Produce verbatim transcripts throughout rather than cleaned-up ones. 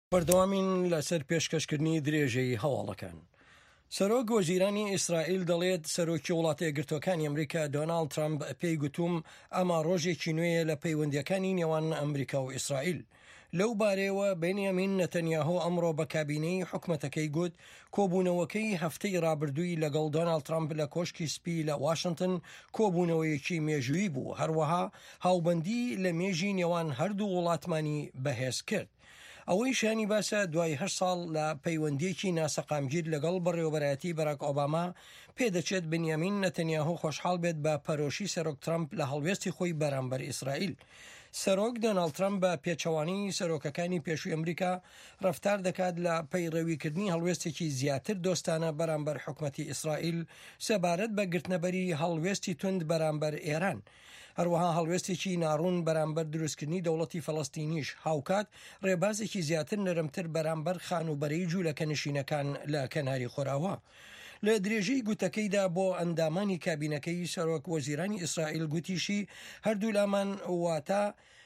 بەردەوامین لەسەر پێشکەشکردنی درێژەی هەواڵەکان. سەرۆک وەزیرانی ئیسرائیل دەڵێت سەرۆکی وڵاتە یەکگرتووەکانی ئەمریکا دۆناڵد ترامپ پێی گوتوم ئەمە ڕۆژێکی نوێیە لە پەیوەندیەکانی نێوان ئەمریکا و ئیسرائیل. لەو بارەیەوە بێنیامین نەتەنیاهۆ ئەمڕۆ بە کابینەی حکومەتەکەی گوت کۆبوونەوەکەی هەفتەی ڕابردووی لەگەڵ دۆناڵد ترامپ لە کۆشکی سپی لە واشنگتن کۆبوونەوەیەکی مێژووی بوو، هەروەها هاوبەندی لە مێژی نێوان هەردوو وڵاتمانی بەهێز کرد. ئەوەی شانی باسە دوای هەشت ساڵ لە پەیوەندیەکی ناسەقامگیر لەگەڵ بەڕێوەبەرایەتی بەراک ئۆباما پێدەچێت بنیامین نەتەنیاهۆ خۆشحاڵ بێت بە پەرۆشی سەرۆک ترامپ لە هەڵوێستی خۆی بەرامبەر ئیسرائیل. سەرۆک دۆناڵد ترامپ بە پێچەوانی سەرۆکەکانی پێشووی ئەمریکا ڕەفتار دەکات لە پەیڕەویکردنی هەڵوێستێکی زیاتر دۆستانە بەرامبەر حکومەتی ئیسرائیل سەبارەت بە گرتنەبەری هەڵوێستی تند بەرامبەر ئێران. هەروەها هەڵوێستێکی ناڕوون بەرامبەر دروستکردنی دەوڵەتی فەڵەستینیش هاوکات ڕێبازێکی زیاتر نەرمتر بەرامبەر خانوبەرەی جوولەکە نشینەکان لە کەناری خۆراوە. لە درێژەی گوتەکەیدا بۆ ئەندامانی کابینەکەی سەرۆک وەزیرانی ئیسرائیل گوتیشی هەردوو لامان واتە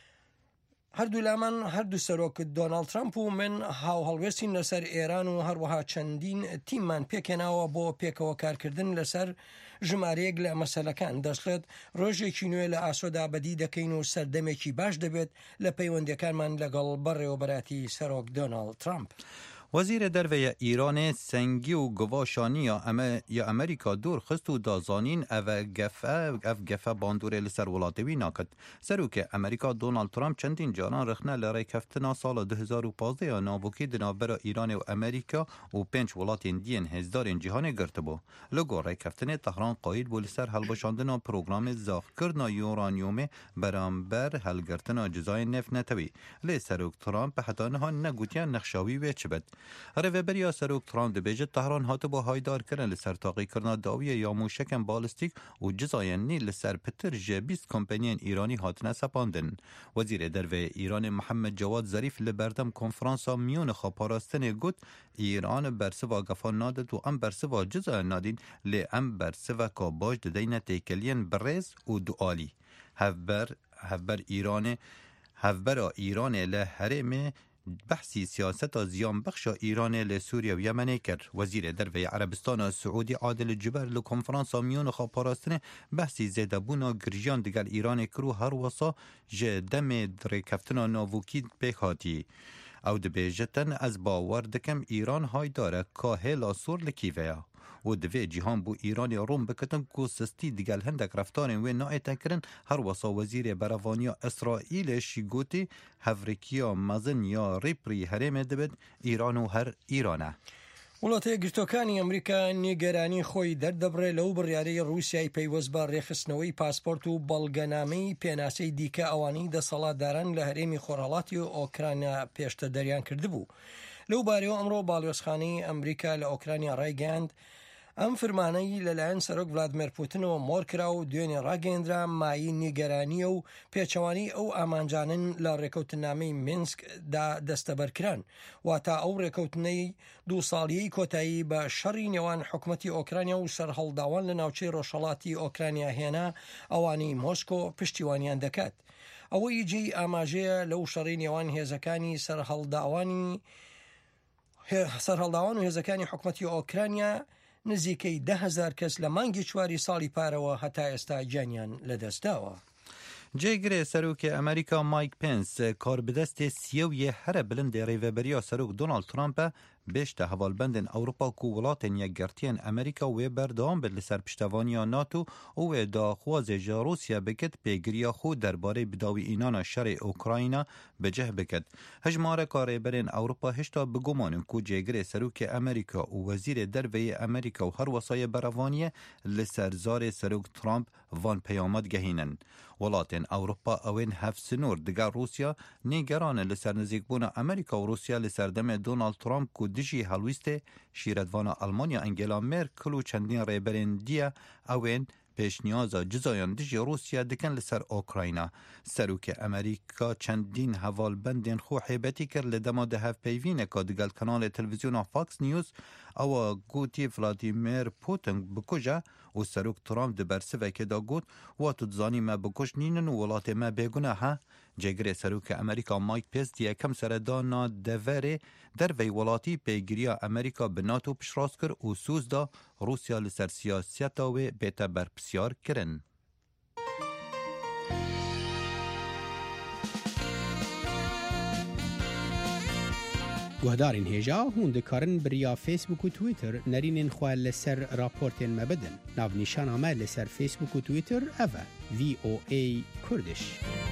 هەردوو لامان هەردوو سەرۆکت دۆناڵد ترامپ و من هاو هەڵوێستین لەسەر ئێران و هەروەها چەندین تیممان پێکێناوە بۆ پێکەوە کارکردن لەسەر ژمارەیەک لە مەسەلەکان. دەشڵێت ڕۆژێکی نوێ لە ئاسۆدا بەدی دەکەین و سەردەمێکی باش دەبێت لە پەیوەندیەکانمان لەگەڵ بەڕێوەبەراتی سەرۆک دۆناڵد ترامپ. وزیر دروی ایران سنگی و گواشانی یا امریکا دور خست و دازانین او گفه اف گفه باندور لسر ولاتوی ناکد. سروک امریکا دونالد ترامپ چندین جاران رخنه لری کفتنا سال دو هزار و پانزده یا نابوکی دنابرا ایران و امریکا و پنج ولات دین هزدار جهان گرت بو. لگو ری کفتن تهران قاید بو لسر هلبشاندنا پروگرام زاخ کردنا یورانیوم برانبر هلگرتنا جزای نفت نتوی. لی سروک ترامپ حتی نها نگوتیان نخشاوی و چبد. ریوبریا سروک ترامپ دبیجه تهران هات با هایدار کردن لسر تاقی کردن داویه یا موشکن بالستیک و جزای نیل لسر پتر جبیست کمپانیان ایرانی هاتنه سپاندن. وزیر دروی ایران محمد جواد ظریف لبردم کنفرانسا میون خاپاراستن گوت ایران برسوا گفان نادد و ام برسوا جزای نادین لی ام برسوا کاباج ددین تیکلین برز و دوالی. هفبر هفبر ایران هفبر ایران لحرم بحثی سیاست زیان بخش ایران لسوریا و یمن کرد. وزیر دروی عربستان سعودی عادل جبر لکنفرانس میون خاپاراستن بحثی زیده بونا گرژیان دیگر ایران کرو هر وسا جدم درکفتنا ناووکی پیخاتی. او دبیجتن از باور دکم ایران های داره که هلا سور لکیویا. و دوی جهان بو ایران روم بکتن کو سستی دیگل هندک رفتارن و نایتن کرن هر وسا وزیر براوانیا اسرائیل شیگوتی هفرکیا مزن یا ریپری هرم دبد ایران و هر ایرانه. وڵاتە یەکگرتووەکانی ئەمریکا نیگەرانی خۆی دەردەبڕێ لەو بڕیارەی ڕووسیای پەیوەست بە ڕێخستنەوەی پاسپۆرت و بەڵگەنامەی پێناسەی دیکە ئەوانەی دەسەڵاتداران لە هەرێمی خۆرهەڵاتی و ئۆکرانیا پێشتە دەریان کردبوو. لەو بارەوە ئەمڕۆ باڵیۆزخانەی ئەمریکا لە ئۆکرانیا ڕایگەاند ئەم فەرمانەی لەلایەن سەرۆک ڤلادیمیر پوتینەوە مۆرکرا و دوێنێ ڕاگەیەندرا مای نیگەرانیە و پێچەوانی ئەو ئامانجانن لە ڕێکەوتنامەی مینسکدا دەستەبەرکران. واتە ئەو ڕێکەوتنەی دوو ساڵیەی کۆتایی بە شەڕی نێوان حکوومەتی ئۆکرانیا و سەرهەڵداوان لە ناوچەی ڕۆژهەڵاتی ئۆکرانیا هێنا ئەوانەی مۆسکۆ پشتیوانیان دەکات. ئەوەی جێی ئاماژەیە لەو شەڕی نێوان هێزەکانی سەرهەڵداوانی سەرهەڵداوان و هێزەکانی حکوومەتی ئۆکرانیا نزیکەی ده هزار کەس لە مانگی چواری ساڵی پارەوە هەتا ئێستا گیانیان لەدەستداوە. جێگرێ سەرۆکی ئەمریکا مایک پێنس کاربدەستێ سیەویە هەرە بلندێ ڕێڤەبەریا سەرۆک دۆناڵد ترامپە بێشتە هەواڵبەندن ئەوروپا و وڵاتên یەکگرتیان ئەمریکا وێ بەردەوام بێت لەسەر پشتەوانیا ناتو و وێ داخوازێژە رووسیا بکەت پێگرییا خۆ دەربارەی بداوی ئینانە شەڕی ئوکراینە بەجێ بکەت. هەژمارەکە ڕێبەرên ئەوروپا هێشتا بگومانن کو جێگرێ سەرۆکی ئەمریکا و وەزیرێ دەرڤەیە ئەمریکا و هەر وەسایە بەرەوانیە لەسەر زارێ سەرۆک ترامپ van پەیامەت گەهینن. وڵاتên ئەوروپا ئەوێن هەف سنوور دیگر رووسیا نیگەرانە لەسەر نزیکبوونا ئەمریکا و رووسیا لەسەر دەمێ دۆناڵد ترامپ کو دژی هەڵویستێ شیرەتڤانە ئەڵمانیا ئەنگێلا مێرکل و چەندین ڕێبەرên دیە ئەوێن پێشنیازە جزایان دژی رووسیا دکن لەسەر ئۆکراینە. سەرۆکی ئەمریکا چەندین هەواڵبەندێن خۆ حێبەتی کرد لە دەما دەهەڤپەیڤینێکا دیگەل کەناڵێ تەلڤیزیۆنا فاکس نیوز ئەوە گوتی ڤلادیمیر پوتین بکوژە و سەرۆک ترامپ di bersivekê da got wa tu dizanî me bikuşnînin û welatê me bêgune he جێگرێ سەرۆکە ئەمریکا مایک پێنس یەکەم سەردانا دەڤەرێ دەرڤەی وڵاتی پێگیریە ئەمریکا bi ناتۆ پشتڕاست کرد û سوز da رووسیا لەسەر سیاسەتا wê bête berpisyar kirin. گوهدارین هێژا هون دikarin biriya Facebook û Twitter nerînên xwe li ser raportên me bidin. Navnîşana me li ser Facebook û Twitter ev e V O A Kurdish.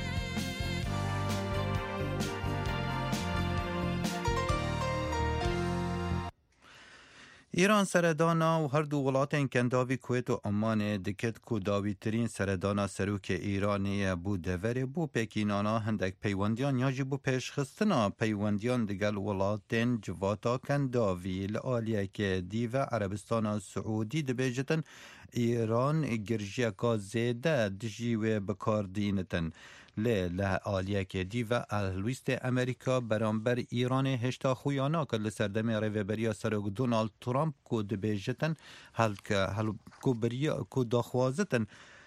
ایران سردانا و هر دو ولاتین کنداوی کویت و عمان دکت کو داوی ترین سردانا سروک ایرانی بو دوره بو پکینانا هندک پیوندیان یا جی بو پیشخستنا پیوندیان دگل ولاتین جواتا کنداوی لآلیه که دیو عربستان سعودی دبیجتن ایران گرجیه که زیده دجی و بکار دینتن لی له آلیه که دیو الویست امریکا برانبر ایران هشتا خویانا که لسردم ریوبریا سرک دونالد ترامپ کو دبیجتن هل که هل کو بریا کو داخوازتن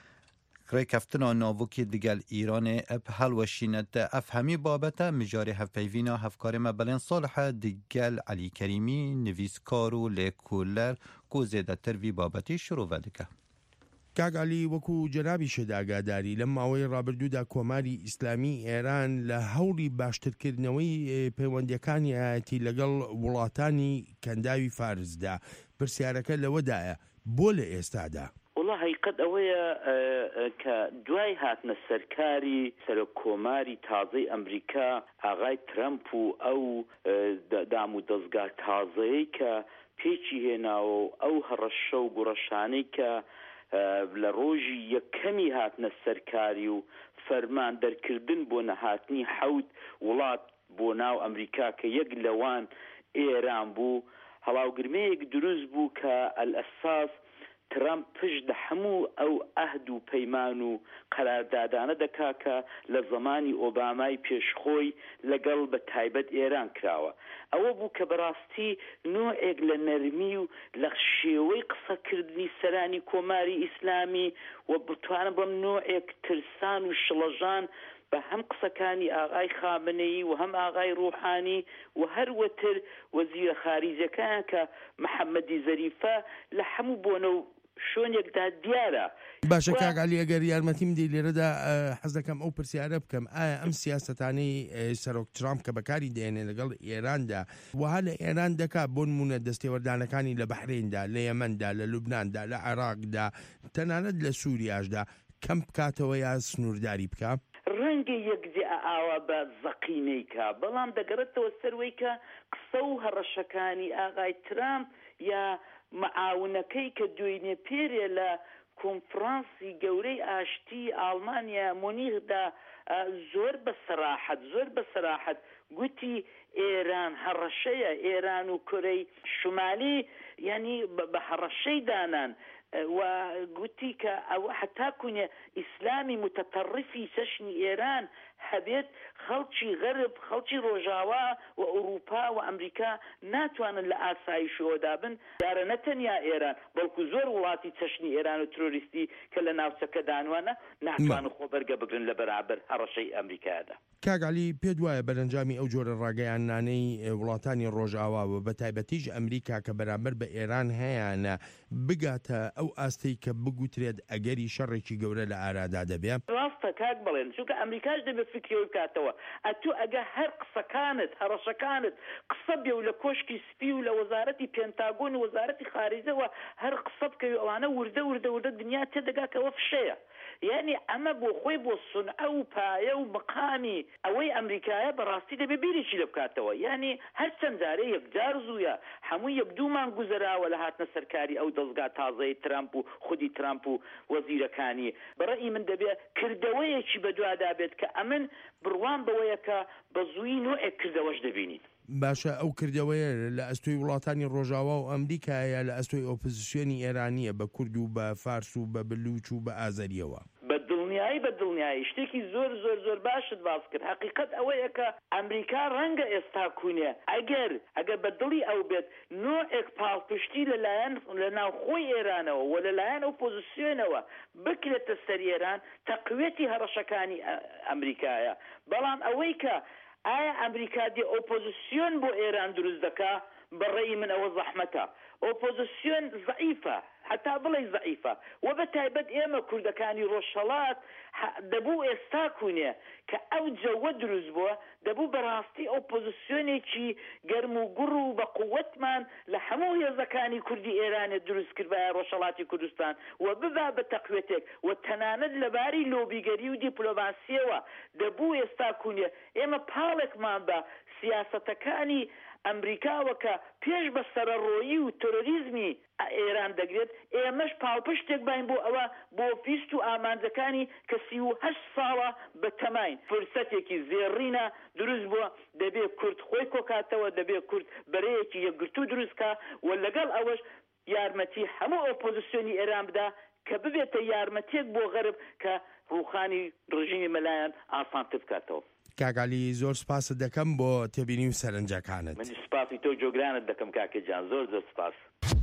ریکفتنا ناوکی دگل ایران اب هل وشینت افهمی بابتا مجاری هفپیوینا هفکار مبلن صالح دگل علی کریمی نویسکارو لیکولر کو زیده تر وی بابتی شروع ودکه. کاگالی وەکو جەنابی شەداگاداری لەم ماوەی ڕابردوودا کۆماری ئیسلامی ئێران لە هەوڵی باشترکردنەوەی پەیوەندیەکانی ئاەتی لەگەڵ وڵاتانی کەنداوی فارسدا پرسیارەکە لەوەدایە بۆ لە ئێستادا والله حقیقت ئەوەیە کە دوای هاتنە سەرکاری سەرۆک کۆماری تازەی ئەمریکا ئاغای ترەمپ و ئەو دام و دەستگا تازەیەی کە پێچی هێناوە ئەو هەڕەشە و گوڕەشانەی کە لە ڕۆژی یەکەمی هاتنە سەرکاری و فەرمان دەرکردن بۆ نەهاتنی حەوت وڵات بۆ ناو ئەمریکا کە یەک لەوان ئێران بوو هەڵاوگرمەیەک دروست بوو کە ئەلئەساس ترامپ پشت لە هەموو ئەو ئەهد و پەیمان و قەراردادانە دەکا کە لە زەمانی ئۆبامای پێشخۆی لەگەڵ بە تایبەت ئێران کراوە. ئەوە بوو کە بەڕاستی نوعێک لە نەرمی و لە شێوەی قسەکردنی سەرانی کۆماری ئیسلامی و بتوانە بەم نوعێک ترسان و شڵەژان بە هەم قسەکانی ئاغای خامنەیی و هەم ئاغای ڕوحانی و هەروەتر وەزیرە خارجیەکان کە محەممەدی زەریفە لە هەموو بۆنە و شوێنێکدا دیارە. باشە کاگالی ئەگەر یارمەتیم دی لێرەدا حەز دەکەم ئەو پرسیارە بکەم ئایا ئەم سیاسەتانەی سەرۆک ترامپ کە بەکاری دێنێ لەگەڵ ئێراندا وها لە ئێران دەکات بۆ نمونە دەستێوەردانەکانی لە بەحریندا لە یەمەندا لە لوبناندا لە عێراقدا تەنانەت لە سووریاشدا کەم بکاتەوە یا سنوورداری بکە ڕەنگە یەکجێ ئاوا بە زەقینەیکە بەڵام دەگەڕێتەوە سەروەی کە قسە و هەڕەشەکانی ئاغای ترامپ یا معاونەکەی کە دوێنێ پێرێ لە کۆنفرانسی گەورەی ئاشتی ئاڵمانیا مۆنیخدا زۆر بە سەراحەت زۆر بە سەراحەت گوتی ئێران هەڕەشەیە ئێران و کورەی شمالی یعنی بە هەڕەشەی دانان و گوتی کە ئەوە حتا کونێ ئیسلامی متەتەڕفی سەشنی ئێران هەبێت خەڵکی غەرب خەڵکی ڕۆژاوا و ئەوروپا و ئەمریکا ناتوانن لە ئاسایشەوەدا بن دارە نەتەنیا ئێران بەڵکو زۆر وڵاتی چەشنی ئێران و ترۆریستی کە لە ناوچەکە دانوانە ناتوانن خۆبەرگە بگرن لە بەرابەر هەڕەشەی ئەمریکادا. کاگالی پێت وایە بەرەنجامی ئەو جۆرە ڕاگەیاندانەی وڵاتانی ڕۆژئاوا و بە تایبەتیش ئەمریکا کە بەرامبەر بە ئێران هەیەیانە بگاتە ئەو ئاستەی کە بگوترێت ئەگەری شەڕێکی گەورە لە ئارادا دەبێت ڕاستە کاک بڵێن چونکە ئەمریکاش دەبێت فکرەوەی بکاتەوە ئەتو ئەگە هەر قسەکانت هەڕەشەکانت قسە بێ و لە کۆشکی سپی و لە وەزارەتی پێنتاگۆن و وەزارەتی خارجەوە هەر قسە بکەوی ئەوانە وردە وردە وردە دنیا تێدەگاتەوە فشەیە یعنی ئەمە بۆ خۆی بۆ سونعە و پایە و مقامی ئەوەی ئەمریکایە بەڕاستی دەبێ بیرێکی لێ بکاتەوە یعنی هەر چەند جارێ یەکجار زوویە هەموو یەک دوومان گوزەراوە لە هاتنە سەرکاری ئەو دەستگا تازەی ترامپ و خودی ترامپ و وەزیرەکانی بەڕێی من دەبێ کردەوەیەکی بەدوادا بێت کە ئەمن بڕوان بەوەیە کە بە زووی نوعێک کردەوەش دەبینین. باشە ئەو کردەوەیە لە ئەستۆی وڵاتانی ڕۆژاوا و ئەمریکایە لە ئەستۆی ئۆپۆزیسیۆنی ئێرانیە بە کورد و بە فارس و بە بلوچ و بە ئازەریەوە بە دڵنیایی دڵنیایی بە دڵنیایی شتێکی زۆر زۆر زۆر باشت باس کرد حقیقت ئەوەیە کە ئەمریکا ڕەنگە ئێستا کوونێ ئەگەر ئەگەر بە دڵی ئەو بێت نوعێک پاڵپشتی لەلایەن لە ناوخۆی ئێرانەوە و لەلایەن ئۆپۆزیسیۆنەوە بکرێتە سەر ئێران تەقوێتی هەڕەشەکانی ئەمریکایە بەڵام ئەوەی کە ئایا ئەمریکا دێ ئۆپۆزیسیۆن بۆ ئێران دروست دەکا بەڕێی من ئەوە زەحمەتە ئۆپۆزیسیۆن ضعیفە حتا بڵێ ضعیفە و بە تایبەت ئێمە کوردەکانی ڕۆژهەڵات دەبوو ئێستا کوونێ کە ئەو جەوە دروست بووە دەبوو بەڕاستی ئۆپۆزیسیۆنێکی گەرم و گوڕ و بە قووەتمان لە هەموو هێزەکانی کوردی ئێرانێ دروست کردبایە ڕۆژهەڵاتی کوردستان و ببا بە تەقوێتێک و تەنانەت لەباری لۆبیگەری و دیپلۆماسیەوە دەبوو ئێستا کوونێ ئێمە پاڵێکمان بە سیاسەتەکانی ئەمریکاوە کە پێش بە سەرەڕۆیی و تۆرۆریزمی ئێران دەگرێت ئێمەش پاڵپشتێک باین بۆ ئەوە بۆ پیست و ئامانجەکانی کە سی و هەشت ساڵە بە تەماین فرسەتێکی زێڕینە دروست بووە دەبێت کورد خۆی کۆکاتەوە دەبێت کورد بەرەیەکی یەکگرتوو دروستکە و لەگەڵ ئەوەش یارمەتی هەموو ئۆپۆزیسیۆنی ئێران بدا کە ببێتە یارمەتێک بۆ غەرب کە ڕووخانی ڕژیمی مەلایەن ئاسانتر بکاتەوە. کاگالی زۆر سپاست دەکەم بۆ تێبینی و سەرنجەکانت. من سپاسی تۆ جۆگرانت دەکەم کاکە جان زۆر زۆر سپاس.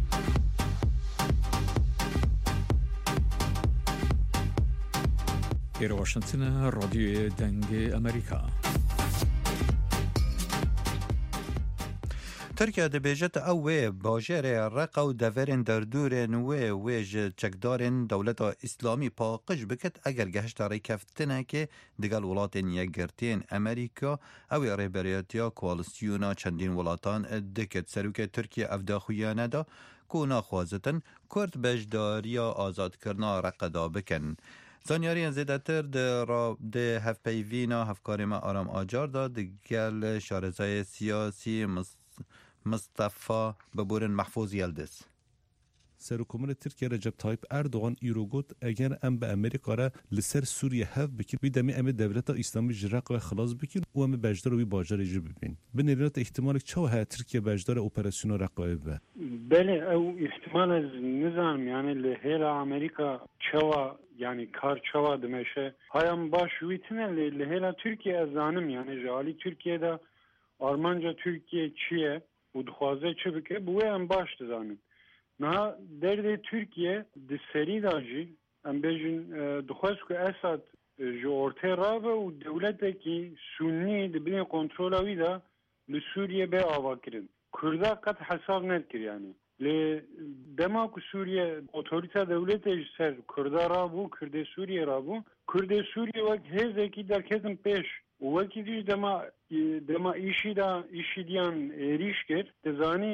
ئێرە واشنگتنە ڕادیۆیە دەنگی ئەمریکا. ترکیا دەبێژێت ئەو وێ باژێرێ ڕقە و دەڤێرên دەردورên wê wê ji çekdarên dewleta îslamî paqij bikit eger gehişta rêkeftinekê digel welatên yekgirtiyên Amerîka ew ê rêberiyetiya koalîsyona çendîn welatan dikit. Serokê Tirkiye ev daxuya neda ku naxwazitin Kurd bejdariya azadkirina reqe da bikin. Zanyariyên zêdetir di hevpeyvîna hevkarê me Aram Acar da digel şarezayê siyasî Mustafa Baburin Mahfuz Yıldız. Serokkomuna Tirkiye Recep Tayyip Erdoğan îrogot eger em bi Amerîka re li ser Sûriye hev bikin wî demê em ê devleta İslamî ji req ve xilas bikin û em ê bejdara wî bajarê jî bibin. Bi nêrîneta ihtimalek çawa heye Tirkiye bejdara operasyona reqa wê bibe? Belê ew ihtimal ez nizanim yani li hêla Amerîka çawa yani kar çawa dimeşe hayam baş wî tune li hêla Tirkiye ez zanim yani ji alî Tirkiye'de Armanca Türkiye çiye û dixwaze çi bike bu wê em baş dizanin. Niha derdê Tirkiye di serî da jî em bêjin dixwaz ku Esad ji ortê rabe û dewletekî Sunnî di binê kontrola wî da li Sûriye bê avakirin. Kurda qet hesab nedkir yani. Lê dema ku Sûriye otorîta dewletê ji ser Kurda rabû, Kurdê Sûriye rabû, Kurdê Sûriye wek hêzekî derketin pêş. وەکی دیش دەما دەما ئیشیدا ئیشی دیان ێریش کرد دەزانی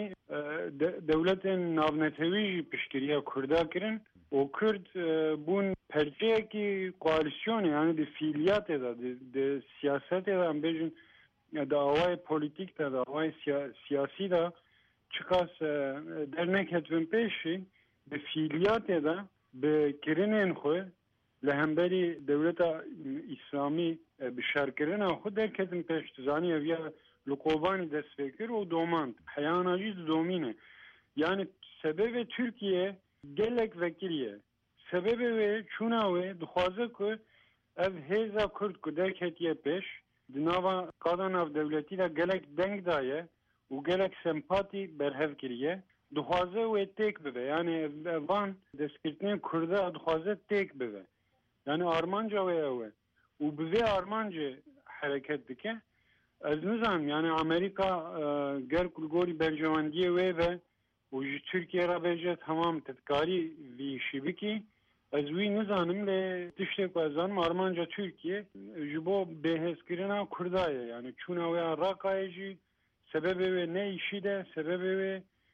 دەولەتên navnetewî jî piştgiriya Kurda kirin û Kurd bûn perçeyekî koalîsyonê yani di fîliyatê da di siyasetê da em bêjin di awayê polîtîk da di awayê siyasî da çiqas derneketvin pêşî di fîliyatê da bi kirinên xwe li hemberî dewleta İslamî bi şerkirina xwe derketin pêş dizanî ev ya li Kobani dest pê kir û domand heyana jî didomîne yani sebebê Tirkiye gelek vekiriye sebebê wê çûna wê dixwaze ku ev hêza Kurd ku derketiye pêş di nava qada navdewletî de gelek deng daye û gelek sempatî berhev kiriye dixwaze wê têk bibe yani van destpirtinên Kurda dixwaze têk bibe yani armanca wê ew e û bi vê armancê hereket dike ez nizanim yani Amerîka ger ku gorî bercewendiyê wê ve û ji Tirkiye re bêje temam tedkarî vî işî bikî ez wî nizanim lê tiştê ku ez zanim armanca Tirkiye ji bo bêhêzkirina Kurda ye yani çûna wê a Raqayê jî sebebê wê ne îşî de sebebê wê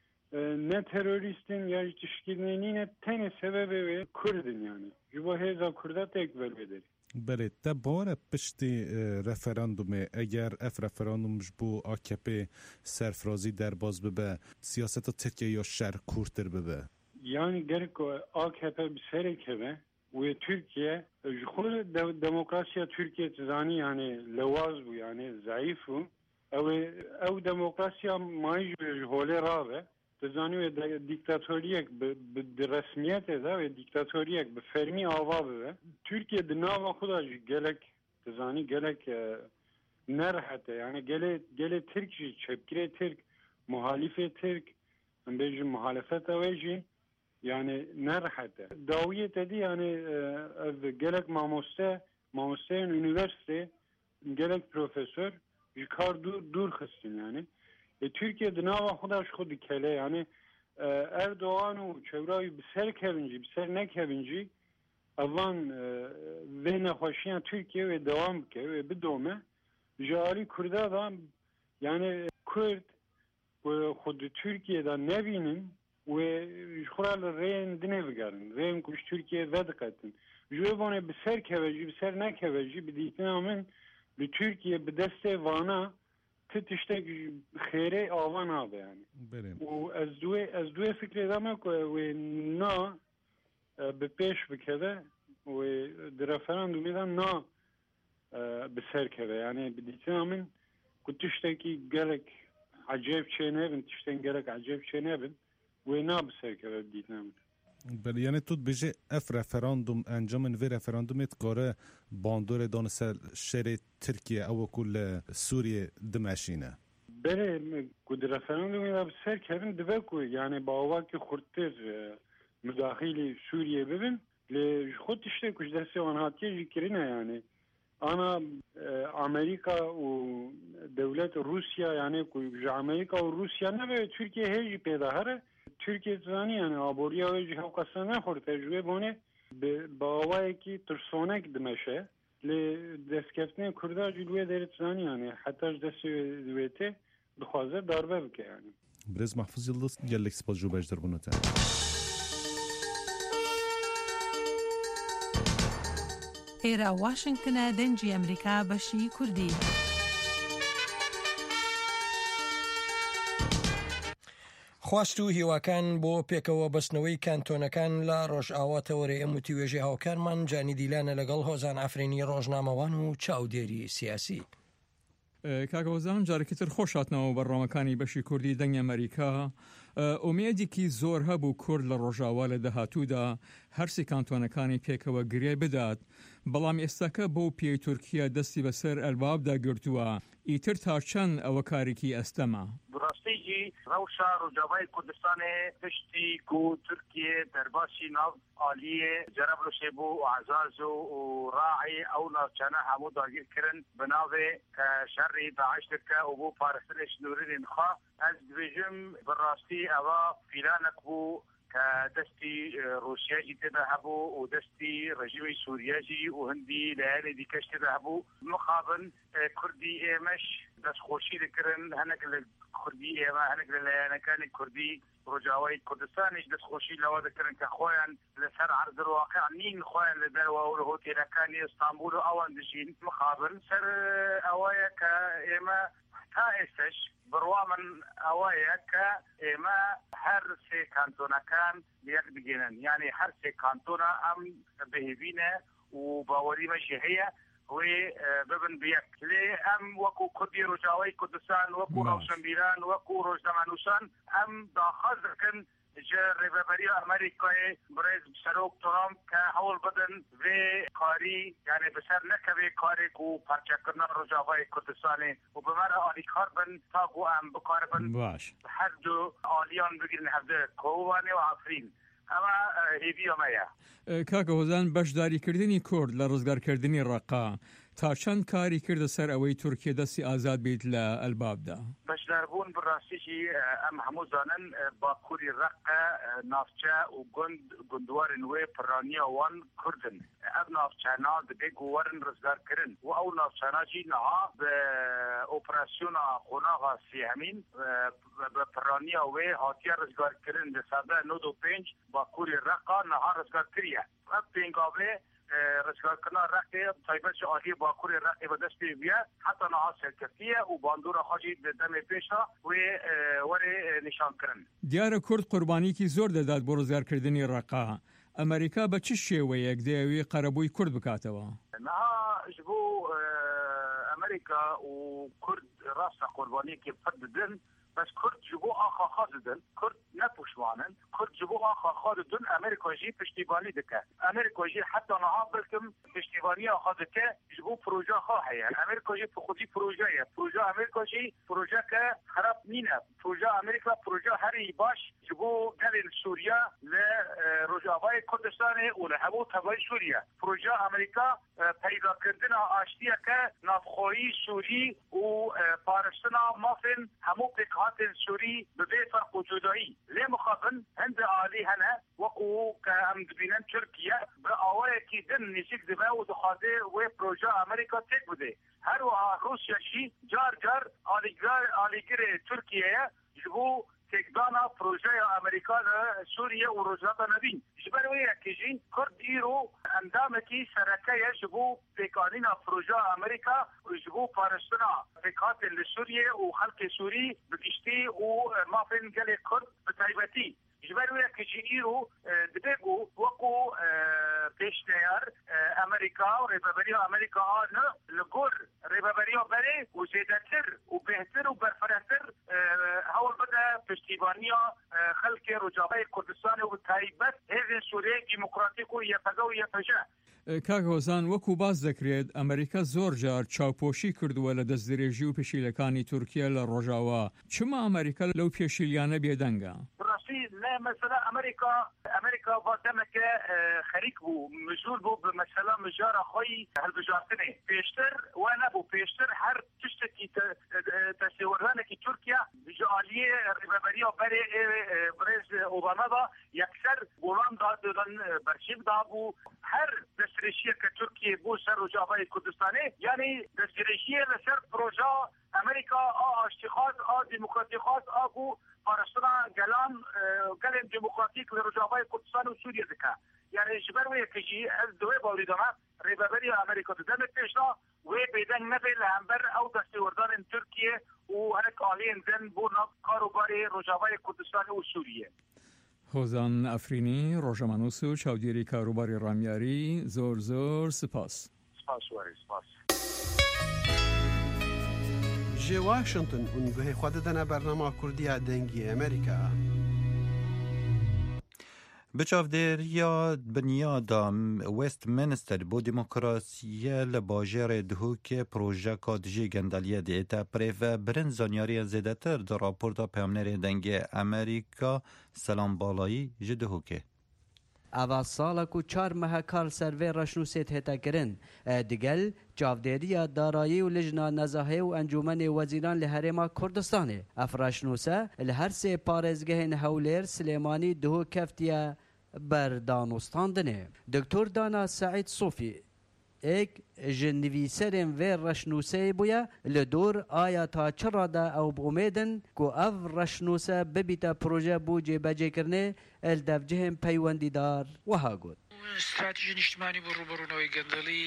ne teröristin ya tişkilinê nîne tenê sebebê wê Kurdin yani ji bo hêza Kurda têk velvederî. Belê te bare piştî referandumê eger ev referandum ji bo A K P serfirazî derbas bibe siyaseta Tirkiye ya şer kûrtir bibe. Yani gerek A K P bi serê keve wê Tirkiye ji xwe demokrasiya Tirkiye tizanî yani lewaz bû yani zayîf bû ew ew demokrasiya mayî ji holê rabe دەزانی دیکتاتۆریەک رسمیەتێدا و دیکتاتۆریەک بە فەرمی ئاوا ببێ تورکیا دناوە خوداژی gelek دەزانی gelek نەرهەتە یانە gelê Tirk jî çepkirê Tirk muhalîfê Tirk em bêjin muhalefeta jî yani nerhete. Dawiyê te dî yani ev gelek mamoste mamosteyên üniversitê gelek profesör ji kar dûr dûr xistin yani. E Türkiye di nava xwe xwe dikele yani Erdoğan û çewrayî bi ser kevin jî bi ser nekevin jî evan vê nexweşiyan Türkiye ve devam bike ve bidome ji alî Kurda da yani Kurd xwe di Türkiye'da nebînin ve jixura li rêyên dinê bigerin rêyên ku ji Türkiye vediqetin ji wê bonê bi ser keve jî bi ser nekeve jî bi dîtina min li Türkiye bi destê vana ti tiştek xêrê ava nabe yani û ez duê ez duê fikrê dame ku wê na bi pêş bikeve wê di referandumê de na bi ser keve yani bi dîtina min ku tiştekî gelek acayip çênebin tiştên gelek acayip çênebin wê na bi ser keve bi dîtina min. بله یعنی تو بجه اف رفراندوم انجام وی رفراندومت کاره باندور دان سر شهر ترکیه او کل سوریه دمشینه بله کود رفراندوم یا سر کردن دو کو یعنی با واقع خورتر مداخله سوریه ببین ل خود işte kuş deste anhatiye zikrine yani ana Amerika و devlet Rusya yani kuş Amerika و Rusya ne ve Türkiye hiç pedahare Türkiye zani yani aboriya ve cihakasına ne xor tecrübe bone bağvay ki tırsonek demeşe le deskeftine kurda cilve derit zani yani hatta desvete dixwaze darbe bike yani. Brez Mahfuz Yıldız gelek spas jo bejdar bunata. ئێرە واشنگتنە دەنجی ئەمریکا بەشی کوردی. خواست و هیواکان بۆ پێکەوە بەستنەوەی کانتۆنەکان لە ڕۆژئاواتەوەرە ئەم وتیوێژی هاوکارمان جانی دیلانە لەگەڵ هۆزان ئافرینی ڕۆژنامەوان و چاودێری سیاسی. کاکەوەزان جارێکی تر خۆش هاتنەوە بەڕامەکانی بەشی کوردی دەنگی ئەمریکا ئومێدێکی زۆر هەبوو کورد لە ڕۆژاوا لە داهاتوودا هەرسی کانتۆنەکانی پێکەوە گرێ بدات بەڵام ئێستاکە بۆ پێی تورکیا دەستی بەسەر ئەلبابدا گرتووە ئیتر تا چەند ئەوە کارێکی ئەستەمە ڕاستیجی ڕەوشا ڕۆژاوای کوردستانê piştî ku Tirkiye derbasî nav aliyê Cerablusê bû û Ezaz û Raî ew navçane hemû dagirkirin bi navê şerrî Daeş dike û bû parastinê snûrînên xwe ez dibêjim bi rastî eva fîlanek bû که دستی روسیه جی تده هبو و دستی رژیم سوریه جی و هندی لعالی دیکش تده هبو مخابن کردی ایمش دست خوشی دکرن هنک لکردی ایمه هنک لعانکان کردی رجاوی کردستانیش دست خوشی لوا دکرن که خواهن لسر عرض الواقع نین خواهن لدر و هوتیل کانی استانبول و اوان دشین مخابن سر اوایا که ایمه تا استش بروامن اوایا که ایمه هر سه کانتونکان یک بگینن یعنی هر سه کانتونا ام بهبینه و باوری مشیحیه و ببن بیک لی ام وکو کردی رجاوی کردستان وکو روشنبیران وکو روزنامه‌نویسان ام داخل دکن جه ریبری امریکای برای سروک ترامپ که حول بدن و کاری یعنی بسر نکوی کاری کو پرچه کردن رجاوی کردستانی و بمره آلی کار بن تا گو ام بکار بن باش هر دو آلیان بگیرن هفته کووانی و عفرین اما هیوی امایه کاکە هۆزان بەشداریکردنی کورد لە ڕزگارکردنی ڕەقا تا چەند کاری کردە سەر ئەوەی تورکیە دەستی ئازاد بیت لە ئەلبابدا بەشداربوون بڕاستیشی ئەم هەموو زانن باکووری ڕەقە ناوچە و گوند گوندوارن وێ پڕانیە وان کوردن ئەم ناوچانە دەبێ گووەرن ڕزگارکردن و ئەو ناوچاناجی نەها بە ئۆپراسیۆنا خۆناغا سێهەمین بە پڕانیە وێ هاتیە ڕزگارکردن لە سادە نۆد و پێنج باکووری ڕەقا نەها ڕزگارکریە ئەم پێنگاوێ رزگارکردن رقی تایبەت عالی باکووری رقی بە دەست پێ بووە حتا نەها سەرکەفتیە و باندۆرە خۆشی دەمێ پێشە وێ وەرێ نیشانکردن دیارە کورد قوربانیکی زۆر دەدات بۆ ڕزگارکردنی ڕەقا ئەمریکا بە چ شێوەیەک دەیەوێ قەرەبووی کورد بکاتەوە نەها ji بۆ ئەمریکا و کورد ڕاستە قوربانیەکی پڕ ددن بس كرد جبو آخا خازدن كرد نپوشوانن كرد جبو آخا خازدن أمريكا جي پشتیبانی دکه أمريكا جي حتى نها بلکم پشتیبانی آخا دکه جبو پروژه خواهی أمريكا جي خودی پروژه پروژه أمريكا جي پروژه که خراب نینه پروژه أمريكا پروژه هری باش جبو قلن سوريا لرجابای کردستان و لحبو تبای سوريا پروژه أمريكا پیدا کردن آشتیه که نافخوری سوری و پارستنا مافن همو پکهات سوری ببی فرق و جدایی لی مخابن هند آلی هنه وقو که هم دبینن ترکیه به آوائه کی دن نسیک دبه و دخواده و پروژه امریکا تک بده هر وها روسیا شی جار جار آلیگر ترکیه جبو تکدانا پروژه امریکا سوریه و روزات نبین جبروی اکیجین کرد ایرو اندامکی سرکه جبو پیکانینا پروژه امریکا و جبو پارستنا پیکات لسوریه و خلق سوری بگشتی و مافن گل کرد بطیبتی جبروی اکیجین ایرو دبیگو وقو پیشنیار امریکا و ریبابری امریکا آنه لگور ریبابری بره و زیدتر و بهتر و برفرهتر هول بده پشتیبانیا خلق رجابای کردستان و تایبت هیزن سوریه دیموکراتیک و یپگه و یپجه کاک هۆزان وەکو باز دەکرێت ئەمریکا زۆر جار چاوپۆشی کردووە لە دەستدرێژی و پێشیلەکانی تورکیا لە ڕۆژاوا چما ئەمریکا لەو پێشیلیانە بێدەنگە براسي لا مثلا امريكا امريكا بادمك خريك بو مجور بو بمثلا مجار خوي هالبجارتني بيشتر وانا بو بيشتر هر تشتكي تسورانك تركيا بجاليه ربابريا بري بريز اوباما دا يكسر بولان دا دن برشيب دا بو هر دستريشيه كتركيا بو سر رجاباي كردستاني يعني دستريشيه لسر بروجا امريكا اه اشتخاص اه ديمقراطيخاص اه بو پارستنا گلان گلن ديمقراطيك لرجاباي كردستان وسوريا ذكا يعني جبروي كجي از دوي باوليدنا ريبابري امريكا دمت بيشنا وي بيدن نبي لهمبر او دستوردان تركيا وهناك آلين زن بونا كاروباري رجاباي كردستان وسوريا هۆزان ئەفرینی ڕۆژەمانووس و چاودێری کاروباری ڕامیاری زۆر زۆر سپاس سپاس واری سپاس جي واشنطن ونگوهی خود دنا برنامه کردیا دنگی امریکا بچاودێریا بنیادا وستمینستر بۆ دیموکراسیە لە باژێرê dihûkê projeka dijî gendaliyê dête pirêve birin zanyariya zêdetir di raporta peyamnerê dengê Amerîka Selambalayî ji dihûkê. Ava sala ku çar mehe kar ser vê reşnûsê hête kirin digel çavdêriya darayî û lijna nezahê û encûmenê wezîran li Herêma Kurdistanê ev reşnûse li her sê parêzgehên Hewlêr Silêmanî dihû keftiye ber danûstandinê. Doktor Dana Saîd Sofî ek ji nivîserên vê reşnûseyê bûye li dor aya ta çira de ew bi umêdin ku ev reşnûse bibîte proje bû cêbecêkirinê el devcihên peywendîdar wiha got. استراتیژی نیشتمانی بۆ ڕوبەڕوونەوەی گەندەڵی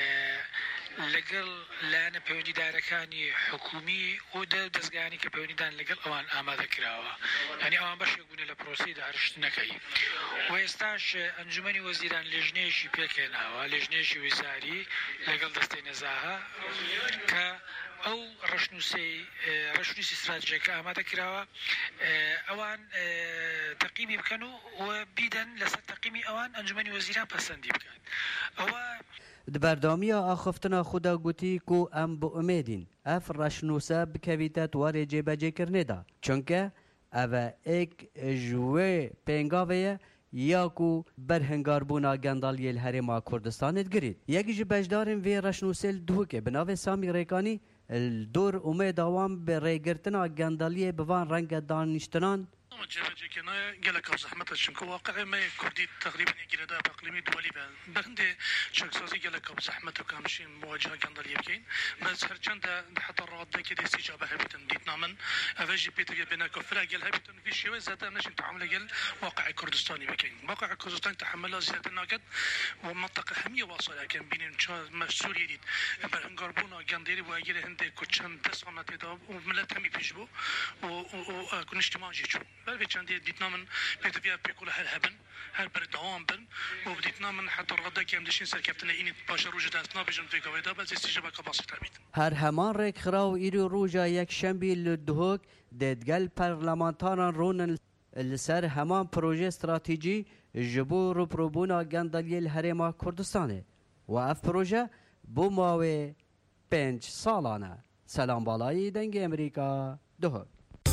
لەگەڵ لایەنە پەیوەندیدارەکانی حکومی و دەستگایانی کە پەیوەندیدان لەگەڵ ئەوان ئامادە کراوە ینی ئەوان بەشێک بوونە لە پرۆسی داهاتشتنەکەی و ئێستاش ئەنجومەنی وەزیران لێژنەیەشی پێکهێناوە لێژنەیەشی ویزاری لەگەڵ دەستەی نەزاها کە ئەو ڕەشنووسی ڕەشنووسی استراتیژیەکە ئامادە کراوە ئەوان تەقیمی بکەن و بیدەن لەسەر تەقیمی ئەوان ئەنجومەنی وەزیران پەسەندی بکەن ئەوە di berdamiya axiftina xwe de gotî ku em bi umêdîn ev reşnûse bikevîte dwarê cêbecêkirinê de çunke ev e êk ji wê pêngavê ye ya ku berhengarbûna gendaliyê li Herêma Kurdistanê digirît. Yek ji beşdarên vê reşnûsê li Duhokê bi navê Samî Rêkanî li dor umêda wan bi rêgirtina gendaliyê bi van renge danîştinan جبهه گلک از زحمت چون واقعا ما کردی تقریبا گیرده اقلیمی دولی و بنده شخصی گلک از زحمت و کامشین مواجهه گندالی بکین بس هر چند حتی راد که دستی جابه هبیتن دیتنا من اوجی پیتر بنا کفر گل هبیتن في شيء زاد نشن تعامل گل واقع کردستانی بکین واقع کردستان تحمل زیادت ناقد و منطقه همیه واصله لكن بین سوریا دید برهنگاربونا گندری و اگر هنده کوچن دسانت دا و ملت همی پیشبو وكون اجتماعي شو بل بيتشاندي ديتنا من بيتبيا بيقول هل هبن هل بردوام بن وبديتنا من حتى الغدا كيام دشين سر كابتن إني باشر وجدتنا بيجن في قويدا بس استجابة كباسة تعبيد هر همان رک خراو ایرو روجا یک شنبی لدهوک دادگل پارلمانتاران رونن لسر همان پروژه استراتیجی جبو رو پروبونا گندالی الهرما کردستانه و اف پروژه بو ماوی پنج سالانه. سلام بالایی دنگ امریکا دهوک.